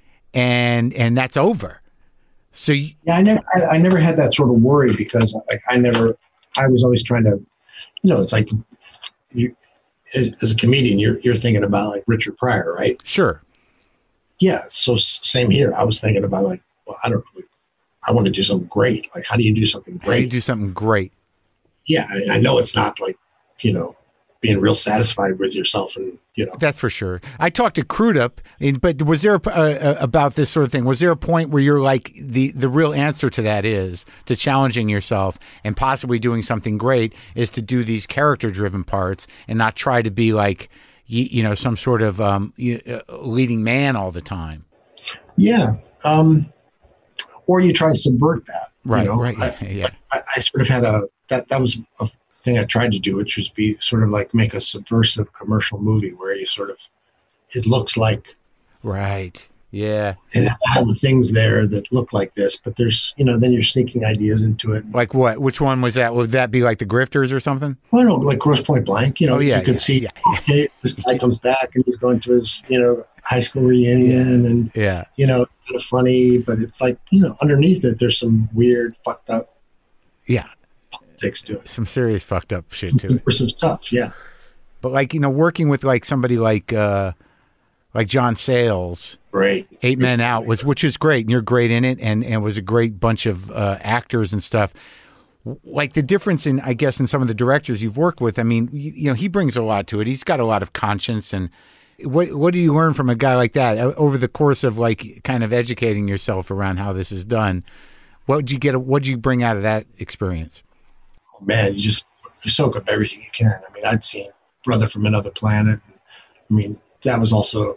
and and that's over. So you, Yeah, I never, I, I never had that sort of worry because like I never, I was always trying to, you know, it's like you, as, as a comedian, you're you're thinking about like Richard Pryor, right? sure. Yeah. So s- same here. I was thinking about like, well, I don't really, I want to do something great. Like, how do you do something How do you great? do something great? Yeah, I, I know it's not like, you know, being real satisfied with yourself and you know. That's for sure. I talked to Crudup, and- but was there a, uh, about this sort of thing? Was there a point where you're like the the real answer to that is to challenging yourself and possibly doing something great is to do these character driven parts and not try to be like you, you know some sort of um, you, uh, leading man all the time. Yeah. Um, or you try to subvert that. Right. You know? Right. I, Yeah. I, I sort of had a that that was a thing I tried to do, which was be sort of like make a subversive commercial movie where you sort of it looks like Right. Yeah. it had the things there that look like this, but there's you know then you're sneaking ideas into it. Like what? Which one was that? Would that be like the Grifters or something? Well, no, like Grosse Pointe Blank. You know, Oh, yeah, you could yeah, see yeah. okay, this guy comes back and he's going to his you know high school reunion and Yeah. you know kind of funny, but it's like you know underneath it there's some weird fucked up Yeah. politics to it. Some serious fucked up shit to it. Or some stuff, yeah. But like you know, working with like somebody like uh, like John Sayles, Great. Eight Men Out was, which is great, and you're great in it, and and was a great bunch of uh, actors and stuff. Like the difference in, I guess, in some of the directors you've worked with. I mean, you, you know, he brings a lot to it. He's got a lot of conscience, and what what do you learn from a guy like that uh, over the course of like kind of educating yourself around how this is done? What did you get? What did you bring out of that experience? Oh, man, you just you soak up everything you can. I mean, I'd seen Brother from Another Planet. I mean, that was also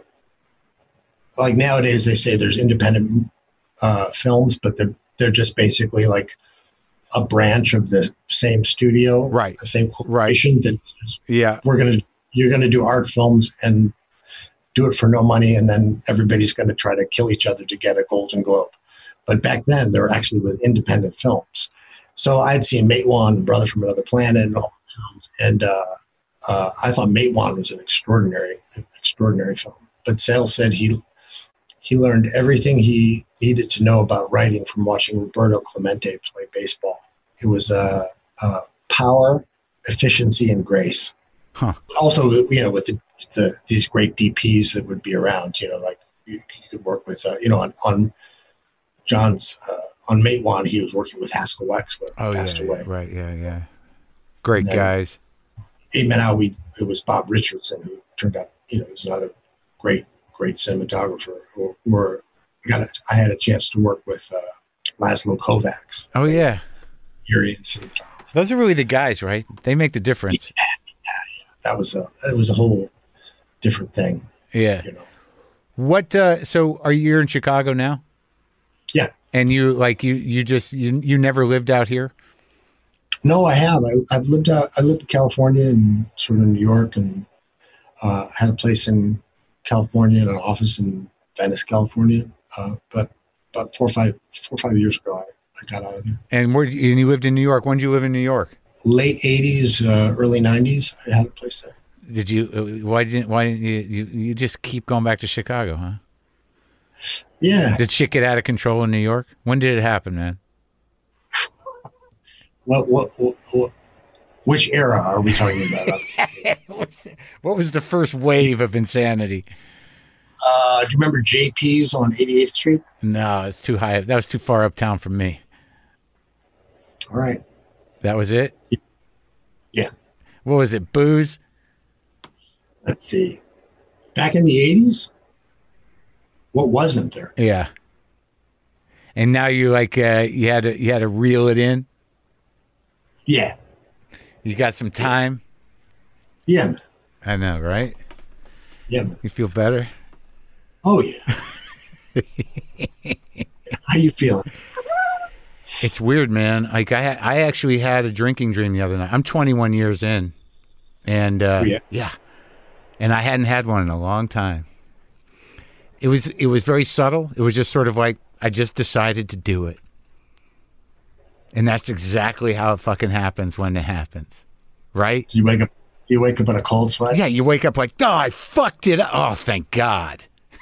like nowadays they say there's independent uh, films, but they're they're just basically like a branch of the same studio, Right. The same corporation that Yeah, we're gonna you're gonna do art films and do it for no money, and then everybody's gonna try to kill each other to get a Golden Globe. But back then, there actually was independent films. So I'd seen Matewan, Brother from Another Planet, and all the films, and uh, uh, I thought Matewan was an extraordinary, extraordinary film. But Sayles said he he learned everything he needed to know about writing from watching Roberto Clemente play baseball. It was uh, uh, power, efficiency, and grace. Huh. Also, you know, with the, the these great D Ps that would be around, you know, like you, you could work with, uh, you know, on, on John's, uh, on Matewan, he was working with Haskell Wexler, who Oh, passed yeah, away. right, yeah, yeah. Great And then- guys. Eight Men Out, we, it was Bob Richardson, who turned out, you know, was another great, great cinematographer. Who were, I got, a, I had a chance to work with uh, Laszlo Kovacs. Oh, yeah. Period cinematographer. Those are really the guys, right? They make the difference. Yeah, yeah, yeah. That was a, that was a whole different thing. Yeah. You know. What? Uh, so, are you you're in Chicago now? Yeah. And you like you you just you you never lived out here? No, I have. I, I've lived out. I lived in California and sort of New York, and uh, had a place in California and an office in Venice, California. Uh, but about four or five four or five years ago, I, I got out of there. And where? And you lived in New York. When did you live in New York? Late eighties, uh, early nineties. I had a place there. Did you? uh, Why didn't? Why didn't you? You, you just keep going back to Chicago, huh? Yeah. Did shit get out of control in New York? When did it happen, man? What, what, what, what, which era are we talking about? What was the first wave of insanity? Uh, do you remember J P's on eighty-eighth Street? No, it's too high. That was too far uptown from me. All right. That was it? Yeah. What was it? Booze? Let's see. Back in the eighties, what wasn't there? Yeah. And now you like uh, you had to you had to reel it in. Yeah. You got some time. Yeah, man. I know, right? Yeah, man. You feel better? Oh, yeah. How you feeling? It's weird, man. Like I I actually had a drinking dream the other night. I'm twenty-one years in, and uh, Oh, yeah? yeah, and I hadn't had one in a long time. It was it was very subtle. It was just sort of like I just decided to do it, and that's exactly how it fucking happens when it happens, right? Do you wake up? You wake up in a cold sweat? Yeah, you wake up like, oh, I fucked it up. Oh, thank God.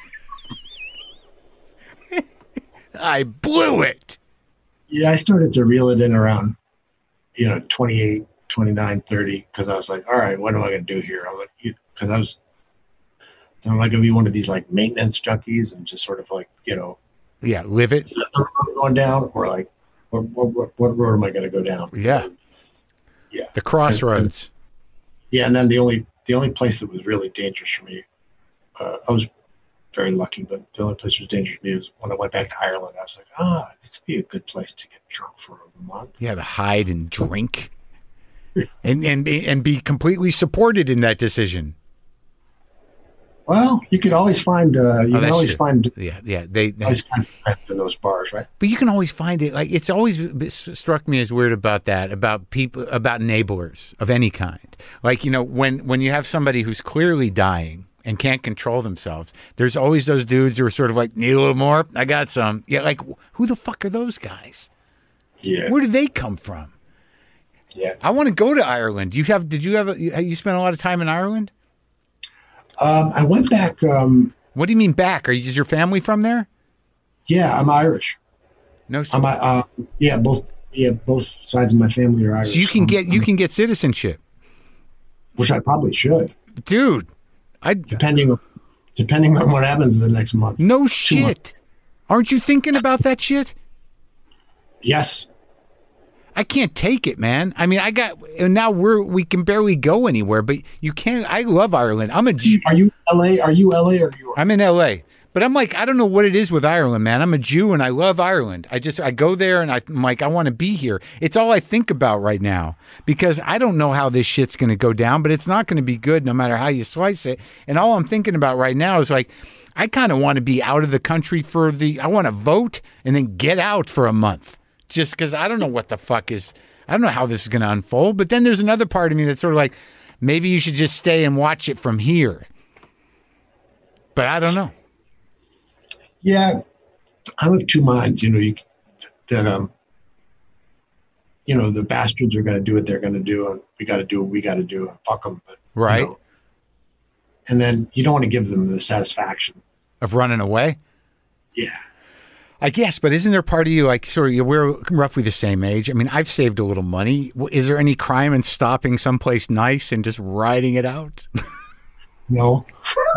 I blew it. Yeah, I started to reel it in around, you know, twenty-eight, twenty-nine, thirty, because I was like, all right, what am I going to do here? I'm like, because I was, I'm like going to be one of these like maintenance junkies and just sort of like, you know, Yeah, live it. is that the road going down, or like, what, what, what road am I going to go down? Yeah. And, yeah. The crossroads. Yeah, and then the only the only place that was really dangerous for me, uh, I was very lucky, but the only place that was dangerous for me was when I went back to Ireland. I was like, ah, this would be a good place to get drunk for a month. You had to hide and drink, and and be, and be completely supported in that decision. Well, you could always find uh, you Oh, can that's always true. find Yeah, yeah. They, they always find friends in those bars, right? but you can always find it. Like it's always b- struck me as weird about that, about people, about enablers of any kind. Like you know, when when you have somebody who's clearly dying and can't control themselves, there's always those dudes who are sort of like, need a little more? I got some. Yeah, like who the fuck are those guys? Yeah, Where do they come from? yeah. I want to go to Ireland. Do you have? Did you have? A, you you spent a lot of time in Ireland? Um, I went back. Um, What do you mean back? Are you is your family from there? yeah, I'm Irish. No. I'm uh, yeah, both yeah, both sides of my family are Irish. So you can Um, get you um, can get citizenship, which I probably should, dude. I depending depending on what happens the next month. no shit. Aren't you thinking about that shit? Yes. I can't take it, man. I mean, I got and now we're we can barely go anywhere, but you can't. I love Ireland. I'm a Jew. Are you L A? Are you L A or are you? I'm in L A, but I'm like I don't know what it is with Ireland, man. I'm a Jew and I love Ireland. I just I go there and I, I'm like I want to be here. It's all I think about right now because I don't know how this shit's going to go down, but it's not going to be good no matter how you slice it. And all I'm thinking about right now is like I kind of want to be out of the country for the. I want to vote and then get out for a month. Just because I don't know what the fuck is, I don't know how this is going to unfold. But then there's another part of me that's sort of like, maybe you should just stay and watch it from here. But I don't know. Yeah, I'm of two minds. You know, you, that um, you know, the bastards are going to do what they're going to do, and we got to do what we got to do, and fuck them. But Right. You know, and then you don't want to give them the satisfaction. Of running away? Yeah. I guess, but isn't there part of you like sort of we're roughly the same age? I mean, I've saved a little money. Is there any crime in stopping someplace nice and just riding it out? No.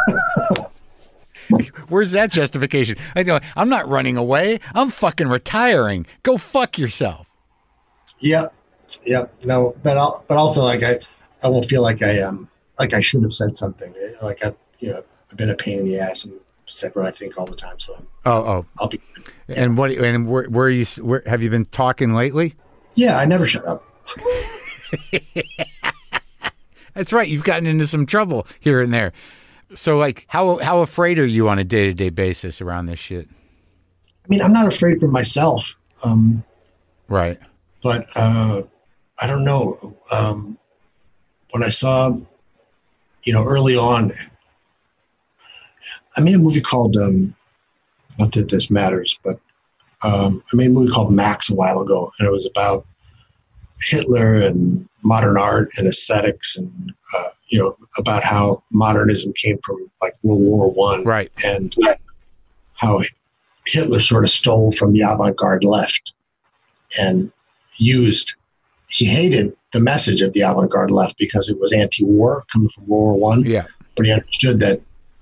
Where's that justification? I know I'm not running away. I'm fucking retiring. Go fuck yourself. Yep. Yep. No, but I'll, but also like I, I won't feel like I um like I shouldn't have said something. Like I, you know, I've been a pain in the ass and said what I think all the time. So I'm, oh, oh, I'll be. Yeah. And what? And where, where are you? Where have you been talking lately? Yeah, I never shut up. That's right. You've gotten into some trouble here and there. So, like, how how afraid are you on a day to day basis around this shit? I mean, I'm not afraid for myself. Um, right. But uh, I don't know. Um, when I saw, you know, early on, I made a movie called. Um, Not that this matters, but um, I made a movie called Max a while ago, and it was about Hitler and modern art and aesthetics, and uh, you know, about how modernism came from like World War One, right? And how Hitler sort of stole from the avant-garde left and used. He hated the message of the avant-garde left because it was anti-war, coming from World War One. Yeah, but he understood that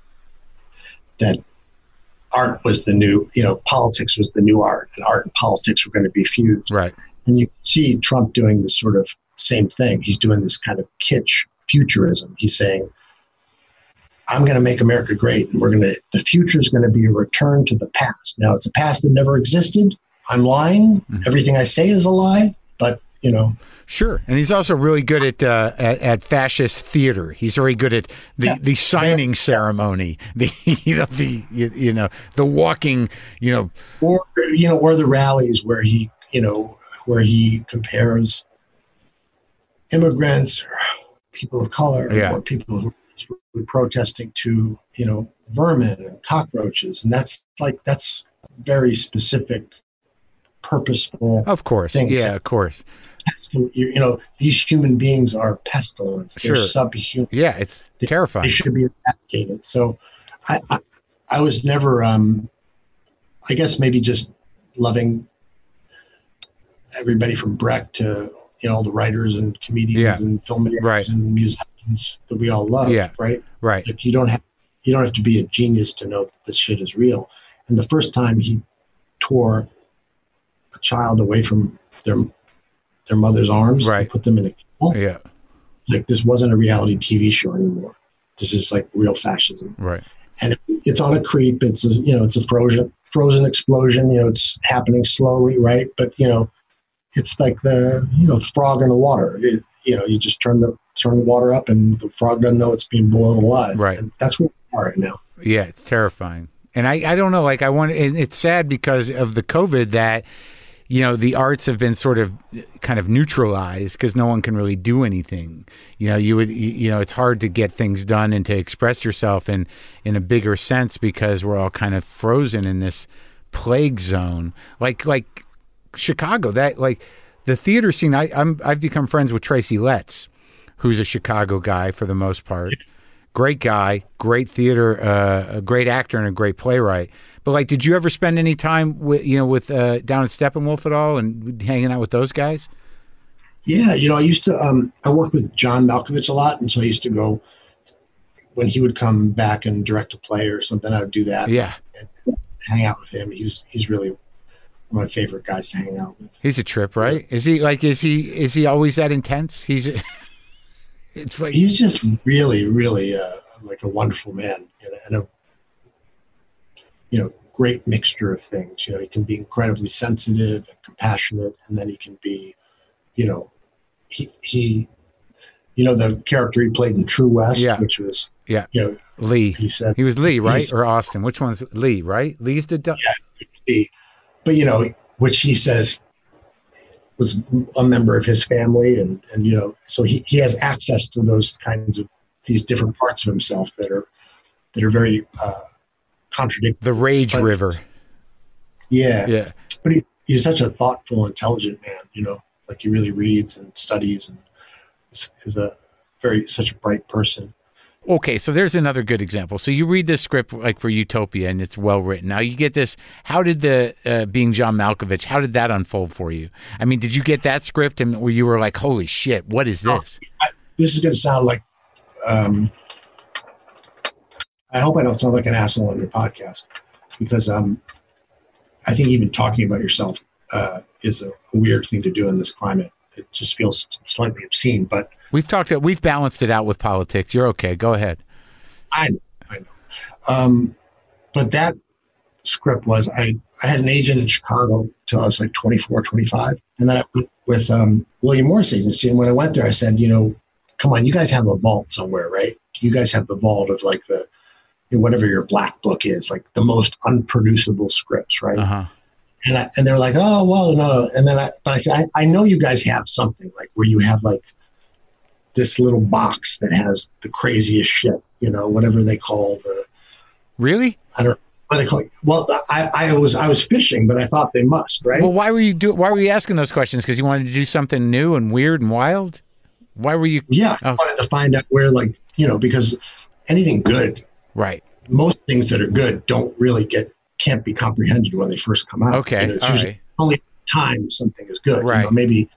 that. Art was the new, you know, politics was the new art, and art and politics were going to be fused. Right. And you see Trump doing this sort of same thing. He's doing this kind of kitsch futurism. He's saying, I'm going to make America great, and we're going to, the future is going to be a return to the past. Now, it's a past that never existed. I'm lying. Mm-hmm. Everything I say is a lie, but, you know. Sure. And he's also really good at uh, at, at fascist theater. He's very good at the, yeah. the signing yeah. ceremony, the you know the you, you know the walking, you know, or you know, or the rallies where he you know where he compares immigrants, or people of color, yeah. or people who were protesting to you know vermin and cockroaches, and that's like that's very specific, purposeful. Of course, things. Yeah, of course. You, you know, these human beings are pestilence. They're sure. subhuman. Yeah, it's they, terrifying. They should be eradicated. So I, I, I was never, um, I guess maybe just loving everybody from Brecht to, you know, all the writers and comedians yeah. and filmmakers right. and musicians that we all love, yeah. right? Right. Like you don't have, you don't have to be a genius to know that this shit is real. And the first time he tore a child away from their their mother's arms right. and put them in a kennel. Yeah. Like this wasn't a reality T V show anymore. This is like real fascism. Right. And it, it's on a creep. It's a, you know, it's a frozen, frozen explosion. You know, it's happening slowly. Right. But, you know, it's like the, you know, the frog in the water. It, you know, you just turn the, turn the water up and the frog doesn't know it's being boiled alive. Right. And that's where we are right now. Yeah. It's terrifying. And I, I don't know, like I want, and it's sad because of the COVID that, you know, the arts have been sort of kind of neutralized because no one can really do anything. You know, you would, you know, it's hard to get things done and to express yourself in, in a bigger sense because we're all kind of frozen in this plague zone. Like, like Chicago, that like the theater scene, I, I'm, I've become friends with Tracy Letts, who's a Chicago guy for the most part. Great guy, great theater, uh, a great actor and a great playwright. But like, did you ever spend any time with, you know, with uh, down at Steppenwolf at all and hanging out with those guys? Yeah, you know, I used to. Um, I worked with John Malkovich a lot, and so I used to go when he would come back and direct a play or something. I would do that. Yeah, and hang out with him. He's he's really one of my favorite guys to hang out with. He's a trip, right? Is he like? Is he is he always that intense? He's. It's like he's just really, really uh, like a wonderful man, and, and a you know great mixture of things. You know, he can be incredibly sensitive and compassionate, and then he can be, you know, he he, you know, the character he played in True West, yeah. which was yeah, you know, Lee. He said he was Lee, right, or Austin? Which one's Lee? Right, Lee's the du- yeah, Lee. But you know, which he says was a member of his family, and, and you know, so he, he has access to those kinds of these different parts of himself that are that are very uh, contradictory. The rage but, river. Yeah, yeah. But he, he's such a thoughtful, intelligent man. You know, like he really reads and studies, and is, is a very such a bright person. Okay, so there's another good example. So you read this script like for Utopia, and it's well written. Now you get this. How did the uh, being John Malkovich? How did that unfold for you? I mean, did you get that script and where you were like, "Holy shit, what is this?" Oh, I, this is going to sound like. Um, I hope I don't sound like an asshole on your podcast, because um, I think even talking about yourself uh, is a weird thing to do in this climate. It just feels slightly obscene, but we've talked. We've balanced it out with politics. You're okay. Go ahead. I know, I know. Um, but that script was, I, I had an agent in Chicago till I was like twenty-four, twenty-five. And then I went with um, William Morris Agency. And when I went there, I said, you know, come on, you guys have a vault somewhere, right? You guys have the vault of like the, whatever your black book is, like the most unproducible scripts, right? Uh-huh. And I, and they were like, oh, well, no. And then I, but I said, I, I know you guys have something like where you have like this little box that has the craziest shit, you know, whatever they call the. Really? I don't know what they call it. Well, I, I was, I was fishing, but I thought they must, right? Well, why were you do? Why were you asking those questions? Because you wanted to do something new and weird and wild? Why were you? Yeah. Oh. I wanted to find out where, like, you know, because anything good. Right. Most things that are good don't really get, can't be comprehended when they first come out. Okay. You know, it's all usually right. only time something is good. Right. You know, maybe,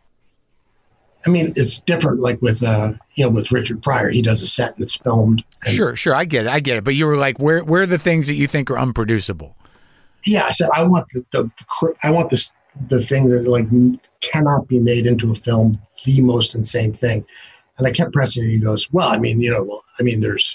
I mean, it's different like with, uh, you know, with Richard Pryor, he does a set and it's filmed. And, sure, sure. I get it. I get it. But you were like, where, where are the things that you think are unproducible? Yeah. I said, I want the, the, the I want this, the thing that like cannot be made into a film, the most insane thing. And I kept pressing and he goes, well, I mean, you know, well, I mean, there's,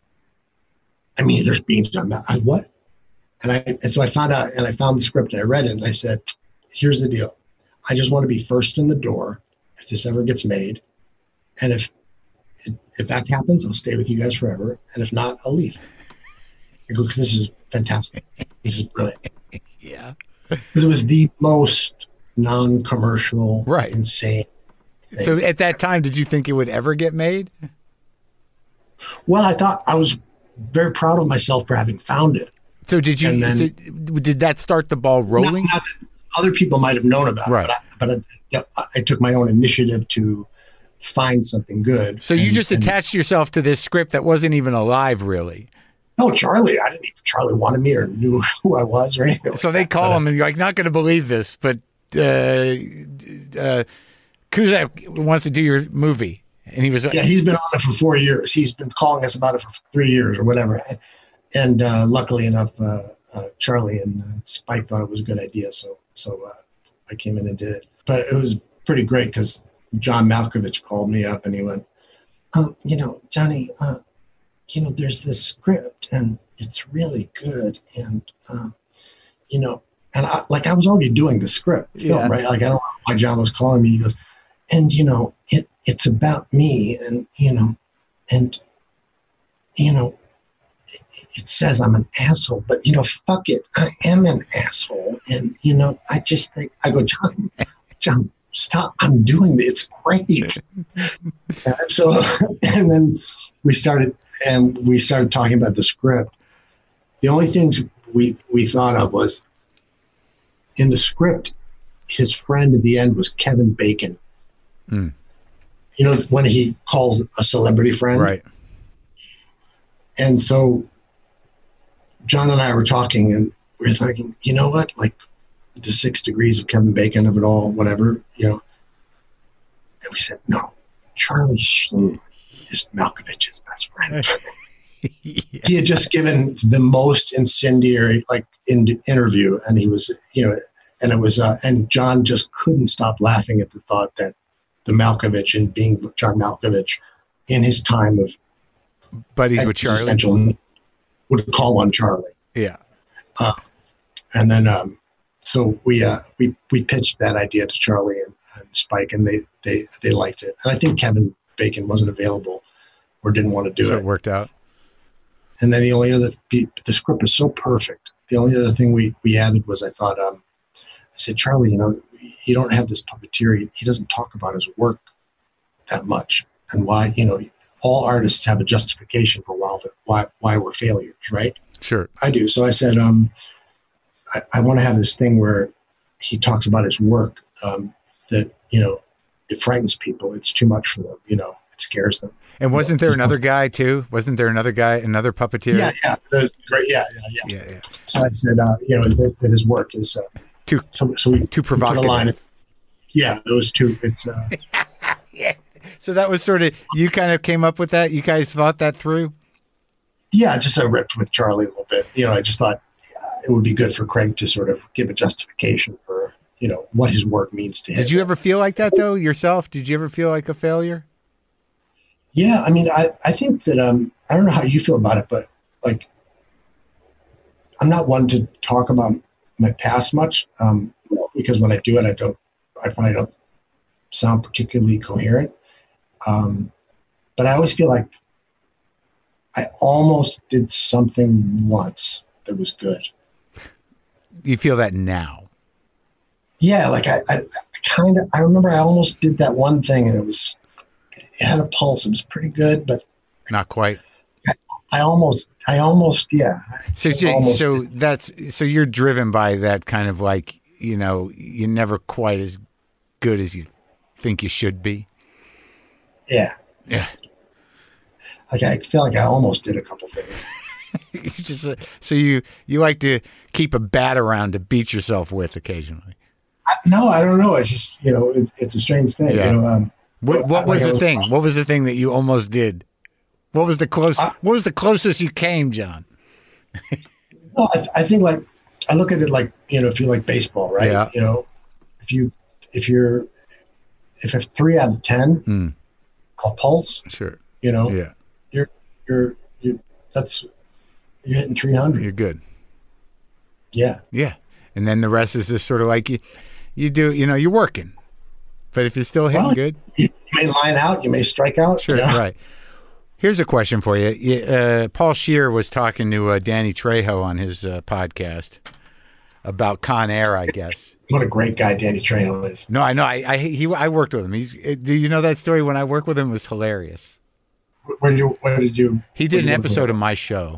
I mean, there's beans on that. I, what? And I, and so I found out, and I found the script and I read it and I said, here's the deal. I just want to be first in the door if this ever gets made. And if, if that happens, I'll stay with you guys forever. And if not, I'll leave. I go, because this is fantastic. This is brilliant. Yeah. Because it was the most non-commercial, right. insane thing. So at that time, did you think it would ever get made? Well, I thought I was very proud of myself for having found it. So did you? Then, so did that start the ball rolling? Not, not that other people might have known about right. it, but, I, but I, you know, I took my own initiative to find something good. So and, you just and, attached yourself to this script that wasn't even alive, really. No, Charlie. I didn't even. Charlie wanted me or knew who I was or anything. So like they that. call but, him and you're like, not going to believe this, but uh, uh, Cusack wants to do your movie, and he was. Yeah, he's been on it for four years. He's been calling us about it for three years or whatever. And uh, luckily enough, uh, uh, Charlie and uh, Spike thought it was a good idea, so so uh, I came in and did it. But it was pretty great because John Malkovich called me up and he went, um, you know, Johnny, uh, you know, there's this script and it's really good, and um, you know, and I, like I was already doing the script, film, yeah. right? Like I don't know why John was calling me. He goes, and you know, it it's about me, and you know, and you know. It says I'm an asshole, but, you know, fuck it. I am an asshole. And, you know, I just think, I go, John, John, stop. I'm doing this. It's great. And so, and then we started, and we started talking about the script. The only things we, we thought of was in the script, his friend at the end was Kevin Bacon. Mm. You know, when he calls a celebrity friend. Right. And so John and I were talking and we were thinking, you know what, like the six degrees of Kevin Bacon of it all, whatever, you know. And we said, no, Charlie Sheen is Malkovich's best friend. Yeah. He had just given the most incendiary, like, in interview, and he was, you know, and it was, uh, and John just couldn't stop laughing at the thought that the Malkovich and being John Malkovich in his time of buddies with Charlie would call on Charlie. Yeah. Uh, and then, um, so we, uh, we, we pitched that idea to Charlie and, and Spike, and they, they, they liked it. And I think Kevin Bacon wasn't available or didn't want to do so it. It worked out. And then the only other, the script is so perfect. The only other thing we, we added was I thought, um, I said, Charlie, you know, you don't have this puppeteer. He doesn't talk about his work that much and why, you know, all artists have a justification for why, why, why we're failures, right? Sure. I do. So I said, um, I, I want to have this thing where he talks about his work, um, that, you know, it frightens people. It's too much for them, you know, it scares them. And wasn't there another guy too? Wasn't there another guy, another puppeteer? Yeah, yeah, that was great. Yeah, yeah, yeah. yeah, yeah. So I said, uh, you know, that, that his work is uh, Too, so, so we, too we put a line. provocative. Yeah, it was too. It's uh, Yeah. So that was sort of, you kind of came up with that? You guys thought that through? yeah, just I ripped with Charlie a little bit. You know, I just thought yeah, it would be good for Craig to sort of give a justification for, you know, what his work means to him. Did you ever feel like that though yourself? Did you ever feel like a failure? Yeah, I mean, I, I think that, um, I don't know how you feel about it, but like, I'm not one to talk about my past much, um, because when I do it, I don't, I probably don't sound particularly coherent. Um, but I always feel like I almost did something once that was good. You feel that now? Yeah, like I, I, I kind of, I remember I almost did that one thing and it was, it had a pulse. It was pretty good, but Not quite. I, I almost, I almost, yeah. So, I so, almost so did. that's, so you're driven by that kind of like, you know, you're never quite as good as you think you should be. Yeah. Yeah. Like I feel like I almost did a couple things. You just, uh, so you, you like to keep a bat around to beat yourself with occasionally. I, no, I don't know. It's just, you know, it, it's a strange thing. Yeah. You know, um, What, what I- was like I the was- thing? What was the thing that you almost did? What was the close? I- what was the closest you came, John? Well, I, I think like I look at it like, you know, if you like baseball, right? Yeah. You know, if you if you're if it's three out of ten, Mm. called pulse, Sure. you know, Yeah, you're you're you that's you're hitting three hundred. you're good. Yeah. Yeah, and then the rest is just sort of like you, you do. You know, you're working, but if you're still hitting Well, good, You may line out, you may strike out. sure, you know? right. Here's a question for you. You, Uh, Paul Scheer was talking to uh, Danny Trejo on his uh, podcast about Con Air, I guess. What a great guy Danny Trejo is. No, I know. I I, he, I worked with him. He's. uh, Do you know that story? When I worked with him, it was hilarious. Where did you where did you He did an where did you episode work of my show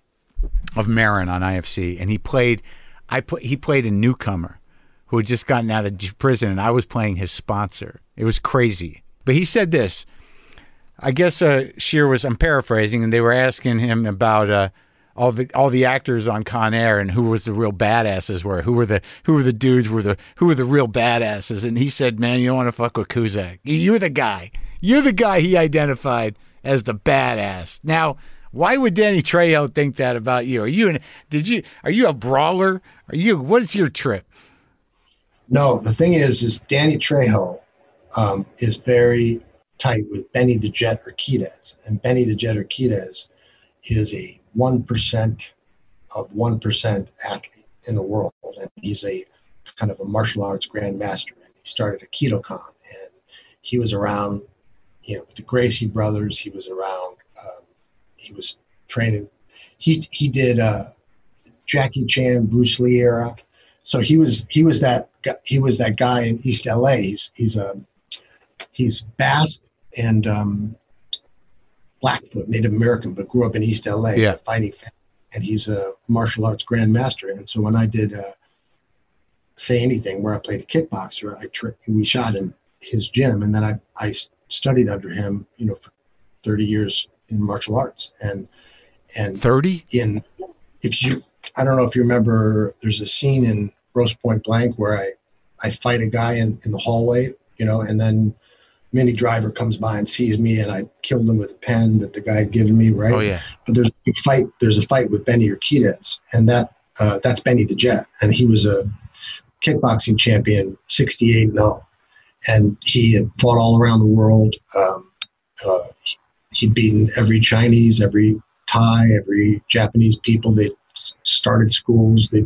of Marin on I F C, and he played. I put he played a newcomer who had just gotten out of j- prison, and I was playing his sponsor. It was crazy, but he said this. I guess uh, Scheer was. I'm paraphrasing, and they were asking him about uh, all the all the actors on Con Air and who was the real badasses were. Who were the who were the dudes were the who were the real badasses? And he said, "Man, you don't want to fuck with Cusack. You're the guy. You're the guy he identified as the badass." Now, why would Danny Trejo think that about you? Are you an, did you are you a brawler? Are you what is your trip? No, the thing is, is Danny Trejo um, is very tight with Benny the Jet Urquidez, and Benny the Jet Urquidez is a one percent of one percent athlete in the world, and he's a kind of a martial arts grandmaster. And he started a Kidokan, and he was around, you know, with the Gracie brothers. He was around. Um, he was training. He he did uh, Jackie Chan, Bruce Lee era. So he was he was that gu- he was that guy in East L A. He's he's a he's Basque and um, Blackfoot, Native American, but grew up in East L A. Yeah. A fighting fan, and he's a martial arts grandmaster. And so when I did uh, Say Anything, where I played a kickboxer, I tra- we shot in his gym, and then I I s- studied under him, you know, for thirty years in martial arts, and and Thirty? in if you I don't know if you remember, there's a scene in Grosse Point Blank where I I fight a guy in, in the hallway, you know, and then Minnie Driver comes by and sees me, and I killed him with a pen that the guy had given me, right? Oh yeah. But there's a big fight. There's a fight with Benny Urquidez, and that uh, that's Benny the Jet, and he was a kickboxing champion, sixty-eight and oh, and he had fought all around the world. Um, uh, he'd beaten every Chinese, every Thai, every Japanese people. They s- started schools. They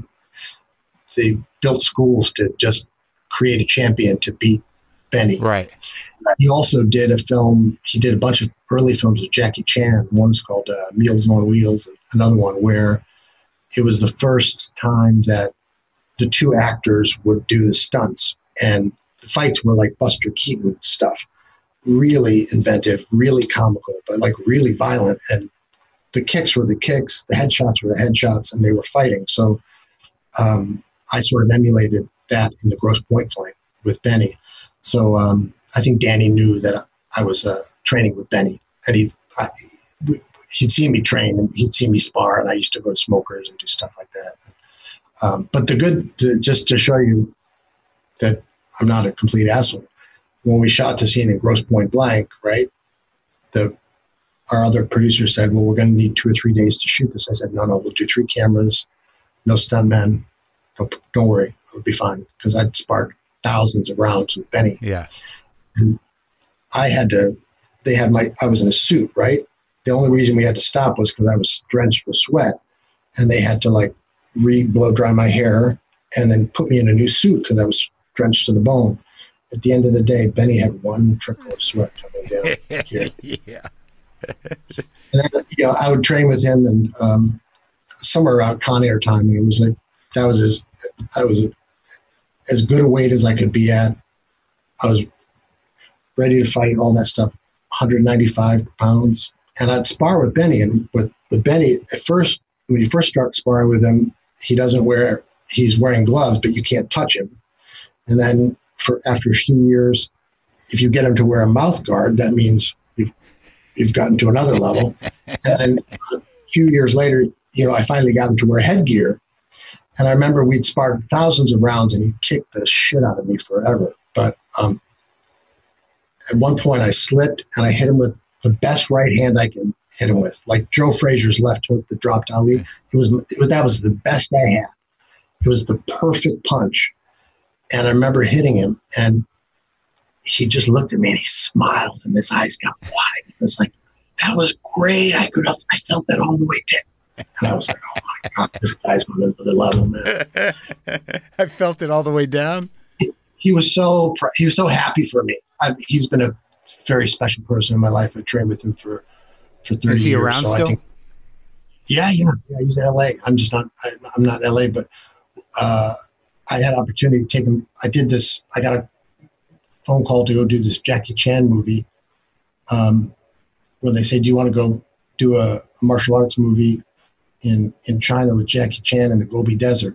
they built schools to just create a champion to beat Benny. Right. He also did a film. He did a bunch of early films with Jackie Chan. One's called uh, Meals on Wheels, and another one where it was the first time that the two actors would do the stunts, and the fights were like Buster Keaton stuff. Really inventive, really comical, but like really violent. And the kicks were the kicks, the headshots were the headshots, and they were fighting. So um, I sort of emulated that in the Grosse Point fight with Benny. So um, I think Danny knew that I was a training with Benny, and he I, he'd seen me train and he'd seen me spar, and I used to go to Smokers and do stuff like that. Um, but the good, to, just to show you that I'm not a complete asshole, when we shot the scene in Grosse Pointe Blank, right, the our other producer said, well, we're going to need two or three days to shoot this. I said, no, no, we'll do three cameras, no stuntmen. Don't, don't worry, it'll be fine. Because I'd sparred thousands of rounds with Benny. Yeah. And I had to, they had my, I was in a suit, right? The only reason we had to stop was because I was drenched with sweat. And they had to like re-blow dry my hair and then put me in a new suit because I was drenched to the bone. At the end of the day, Benny had one trickle of sweat coming down here. Yeah. And then, you know, I would train with him, and um, somewhere around Con Air time, and it was like that was as I was as good a weight as I could be at. I was ready to fight, all that stuff, one hundred ninety-five pounds, and I'd spar with Benny. And with, with Benny, at first, when you first start sparring with him, he doesn't wear he's wearing gloves, but you can't touch him. And then for after a few years, if you get him to wear a mouth guard, that means you've you've gotten to another level. And then a few years later, you know, I finally got him to wear headgear. And I remember we'd sparred thousands of rounds, and he kicked the shit out of me forever. But um, at one point I slipped and I hit him with the best right hand I can hit him with, like Joe Frazier's left hook that dropped Ali. It was, it was that was the best I had. It was the perfect punch. And I remember hitting him, and he just looked at me and he smiled, and his eyes got wide. It was like, that was great. I could have, I felt that all the way down. And I was like, oh my God, this guy's on another level, man. I felt it all the way down. He, he was so, he was so happy for me. I, he's been a very special person in my life. I trained with him for, for thirty years. Is he years, around so still? I think, yeah, yeah, yeah. He's in L A. I'm just not, I, I'm not in L A, but uh, I had opportunity to take him. I did this, I got a phone call to go do this Jackie Chan movie, um, where they say, do you want to go do a, a martial arts movie in, in China with Jackie Chan in the Gobi Desert?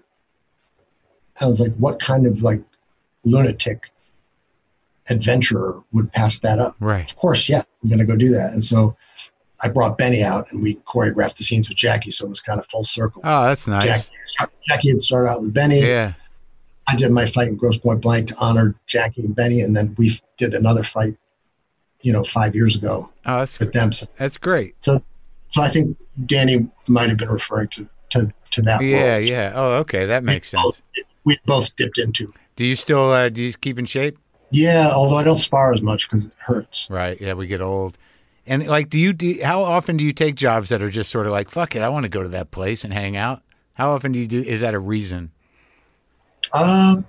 I was like, what kind of like lunatic adventurer would pass that up? Right. Of course, yeah, I'm going to go do that. And so I brought Benny out, and we choreographed the scenes with Jackie, so it was kind of full circle. Oh, that's nice. Jackie, Jackie had started out with Benny. Yeah. I did my fight in Grosse Pointe Blank to honor Jackie and Benny, and then we did another fight, you know, five years ago Oh, that's with them. So, that's great. so, so I think Danny might have been referring to to, to that. Yeah, world. yeah. Oh, okay, that makes we sense. both, we both dipped into. Do you still uh, do you keep in shape? Yeah, although I don't spar as much because it hurts. Right. Yeah, we get old. And like, do you do? How often do you take jobs that are just sort of like, fuck it, I want to go to that place and hang out? How often do you do? Is that a reason? Um,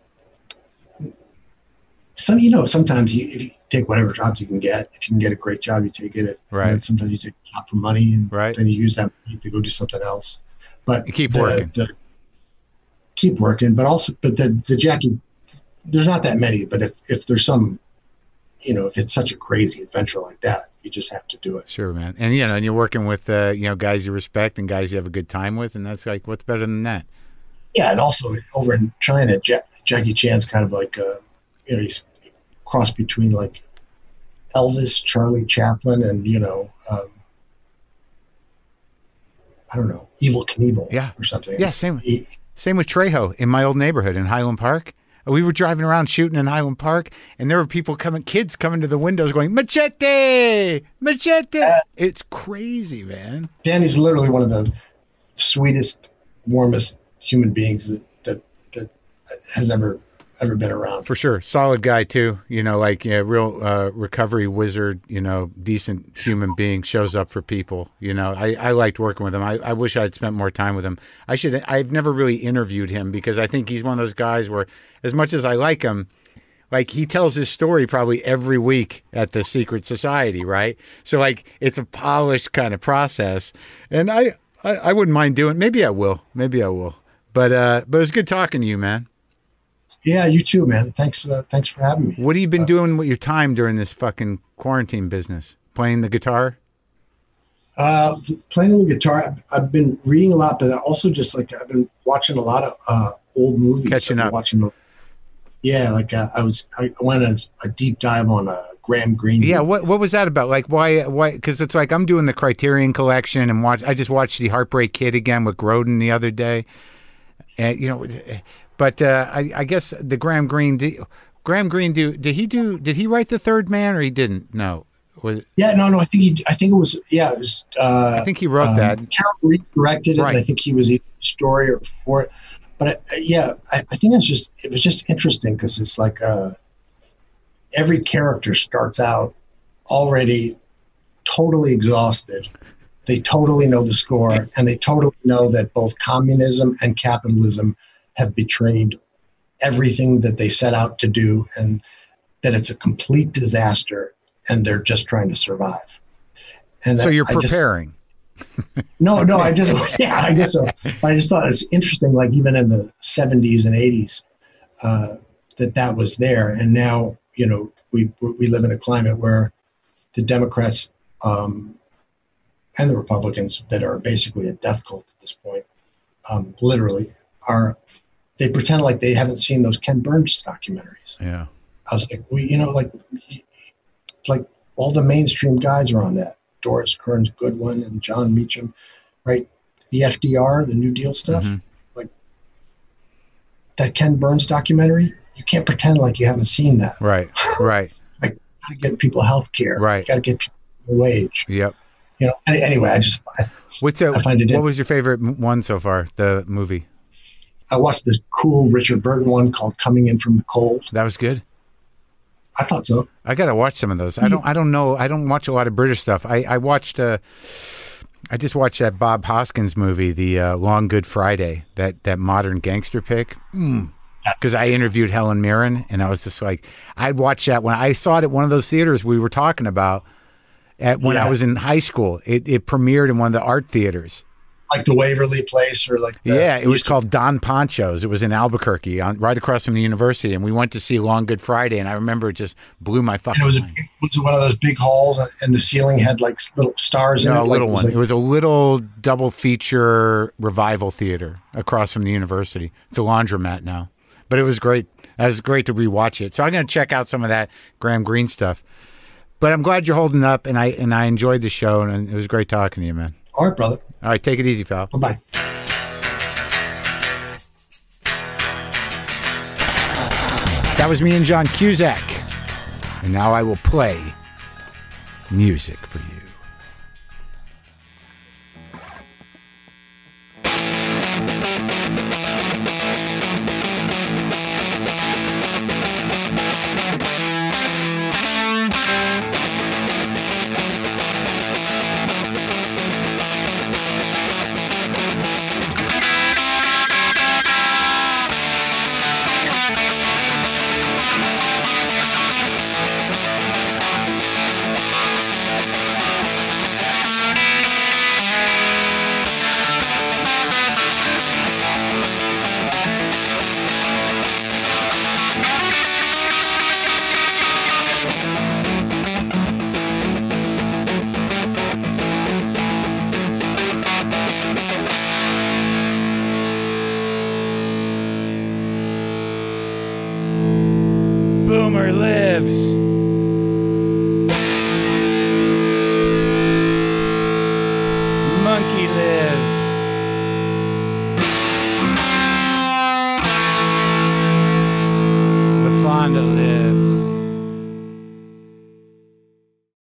some you know, sometimes you, if you take whatever jobs you can get. If you can get a great job, you take it. Right. And sometimes you take a job for money, and right. then you use that money to go do something else. But You keep the, working. The, keep working, but also, but the the Jackie, there's not that many. But if if there's some, you know, if it's such a crazy adventure like that, you just have to do it. Sure, man. And you know, and you're working with uh, you know, guys you respect and guys you have a good time with, and that's like, what's better than that? Yeah, and also over in China, Jack, Jackie Chan's kind of like, uh, you know, he's cross between like Elvis, Charlie Chaplin, and you know, um, I don't know, Evel Knievel, Yeah. or something. Yeah, same. He, Same with Trejo in my old neighborhood in Highland Park. We were driving around shooting in Highland Park, and there were people coming, kids coming to the windows going, "Machete, machete!" Uh, It's crazy, man. Danny's literally one of the sweetest, warmest human beings that that, that has ever ever been around. For sure, solid guy too. You know, like yeah, real uh, recovery wizard. You know, decent human being, shows up for people. You know, I, I liked working with him. I, I wish I'd spent more time with him. I should. I've never really interviewed him because I think he's one of those guys where, as much as I like him, like he tells his story probably every week at the secret society, right? So like it's a polished kind of process, and I I, I wouldn't mind doing. Maybe I will. Maybe I will. But uh, but it was good talking to you, man. Yeah, you too, man. Thanks, uh, thanks for having me. What have you been uh, doing with your time during this fucking quarantine business? Playing the guitar? Uh, playing the guitar. I've, I've been reading a lot, but also just like I've been watching a lot of uh, old movies. Catching I've been up. Watching, Yeah, like uh, I was, I went a, a deep dive on a Graham Greene. Yeah, what what was that about? Like, why why? Because it's like I'm doing the Criterion Collection and watch. I just watched the Heartbreak Kid again with Grodin the other day, and you know, but uh, I, I guess the Graham Greene. Did, Graham Greene do? Did he do? Did he write The Third Man or he didn't? No. Was, yeah, no, no. I think he. I think it was. Yeah, it was. Uh, I think he wrote um, that. Carol Reed directed it, right. And I think he was either the story or for it. But I, yeah, I, I think it's just. It was just interesting because it's like uh, every character starts out already totally exhausted. They totally know the score, and they totally know that both communism and capitalism have betrayed everything that they set out to do, and that it's a complete disaster. And they're just trying to survive. And so you're I preparing. Just, no, no, I just, yeah, I guess so. But I just thought it's interesting, like even in the seventies and eighties, uh, that that was there. And now, you know, we we live in a climate where the Democrats um, and the Republicans that are basically a death cult at this point, um, literally, are, they pretend like they haven't seen those Ken Burns documentaries. Yeah. I was like, we, you know, like, like all the mainstream guys are on that. Doris Kearns Goodwin and John Meacham, right? The F D R, the New Deal stuff. Mm-hmm. Like that Ken Burns documentary, you can't pretend like you haven't seen that. Right, right. Like, gotta get people health care. Right. Gotta get people a wage. Yep. You know, anyway, I just, I, What's a, I find it. What was your favorite one so far, the movie? I watched this cool Richard Burton one called Coming In From the Cold. That was good. I thought so. I got to watch some of those. I don't. I don't know. I don't watch a lot of British stuff. I, I watched. Uh, I just watched that Bob Hoskins movie, the uh, Long Good Friday. That that modern gangster pick. Because mm. I interviewed Helen Mirren, and I was just like, I'd watch that when I saw it at one of those theaters we were talking about. At when yeah. I was in high school, it it premiered in one of the art theaters. Like the Waverly Place, or like the, yeah, it was called Don Poncho's. It was in Albuquerque, on, right across from the university, and we went to see Long Good Friday. And I remember it just blew my fucking. It was, a, mind. It was one of those big halls, and the ceiling had like little stars no, in it. No, a little like, one. It was, like, it was a little double feature revival theater across from the university. It's a laundromat now, but it was great. It was great to rewatch it. So I'm going to check out some of that Graham Greene stuff. But I'm glad you're holding up, and I and I enjoyed the show, and it was great talking to you, man. All right, brother. All right, take it easy, pal. Bye-bye. That was me and John Cusack. And now I will play music for you. Boomer lives. Monkey lives.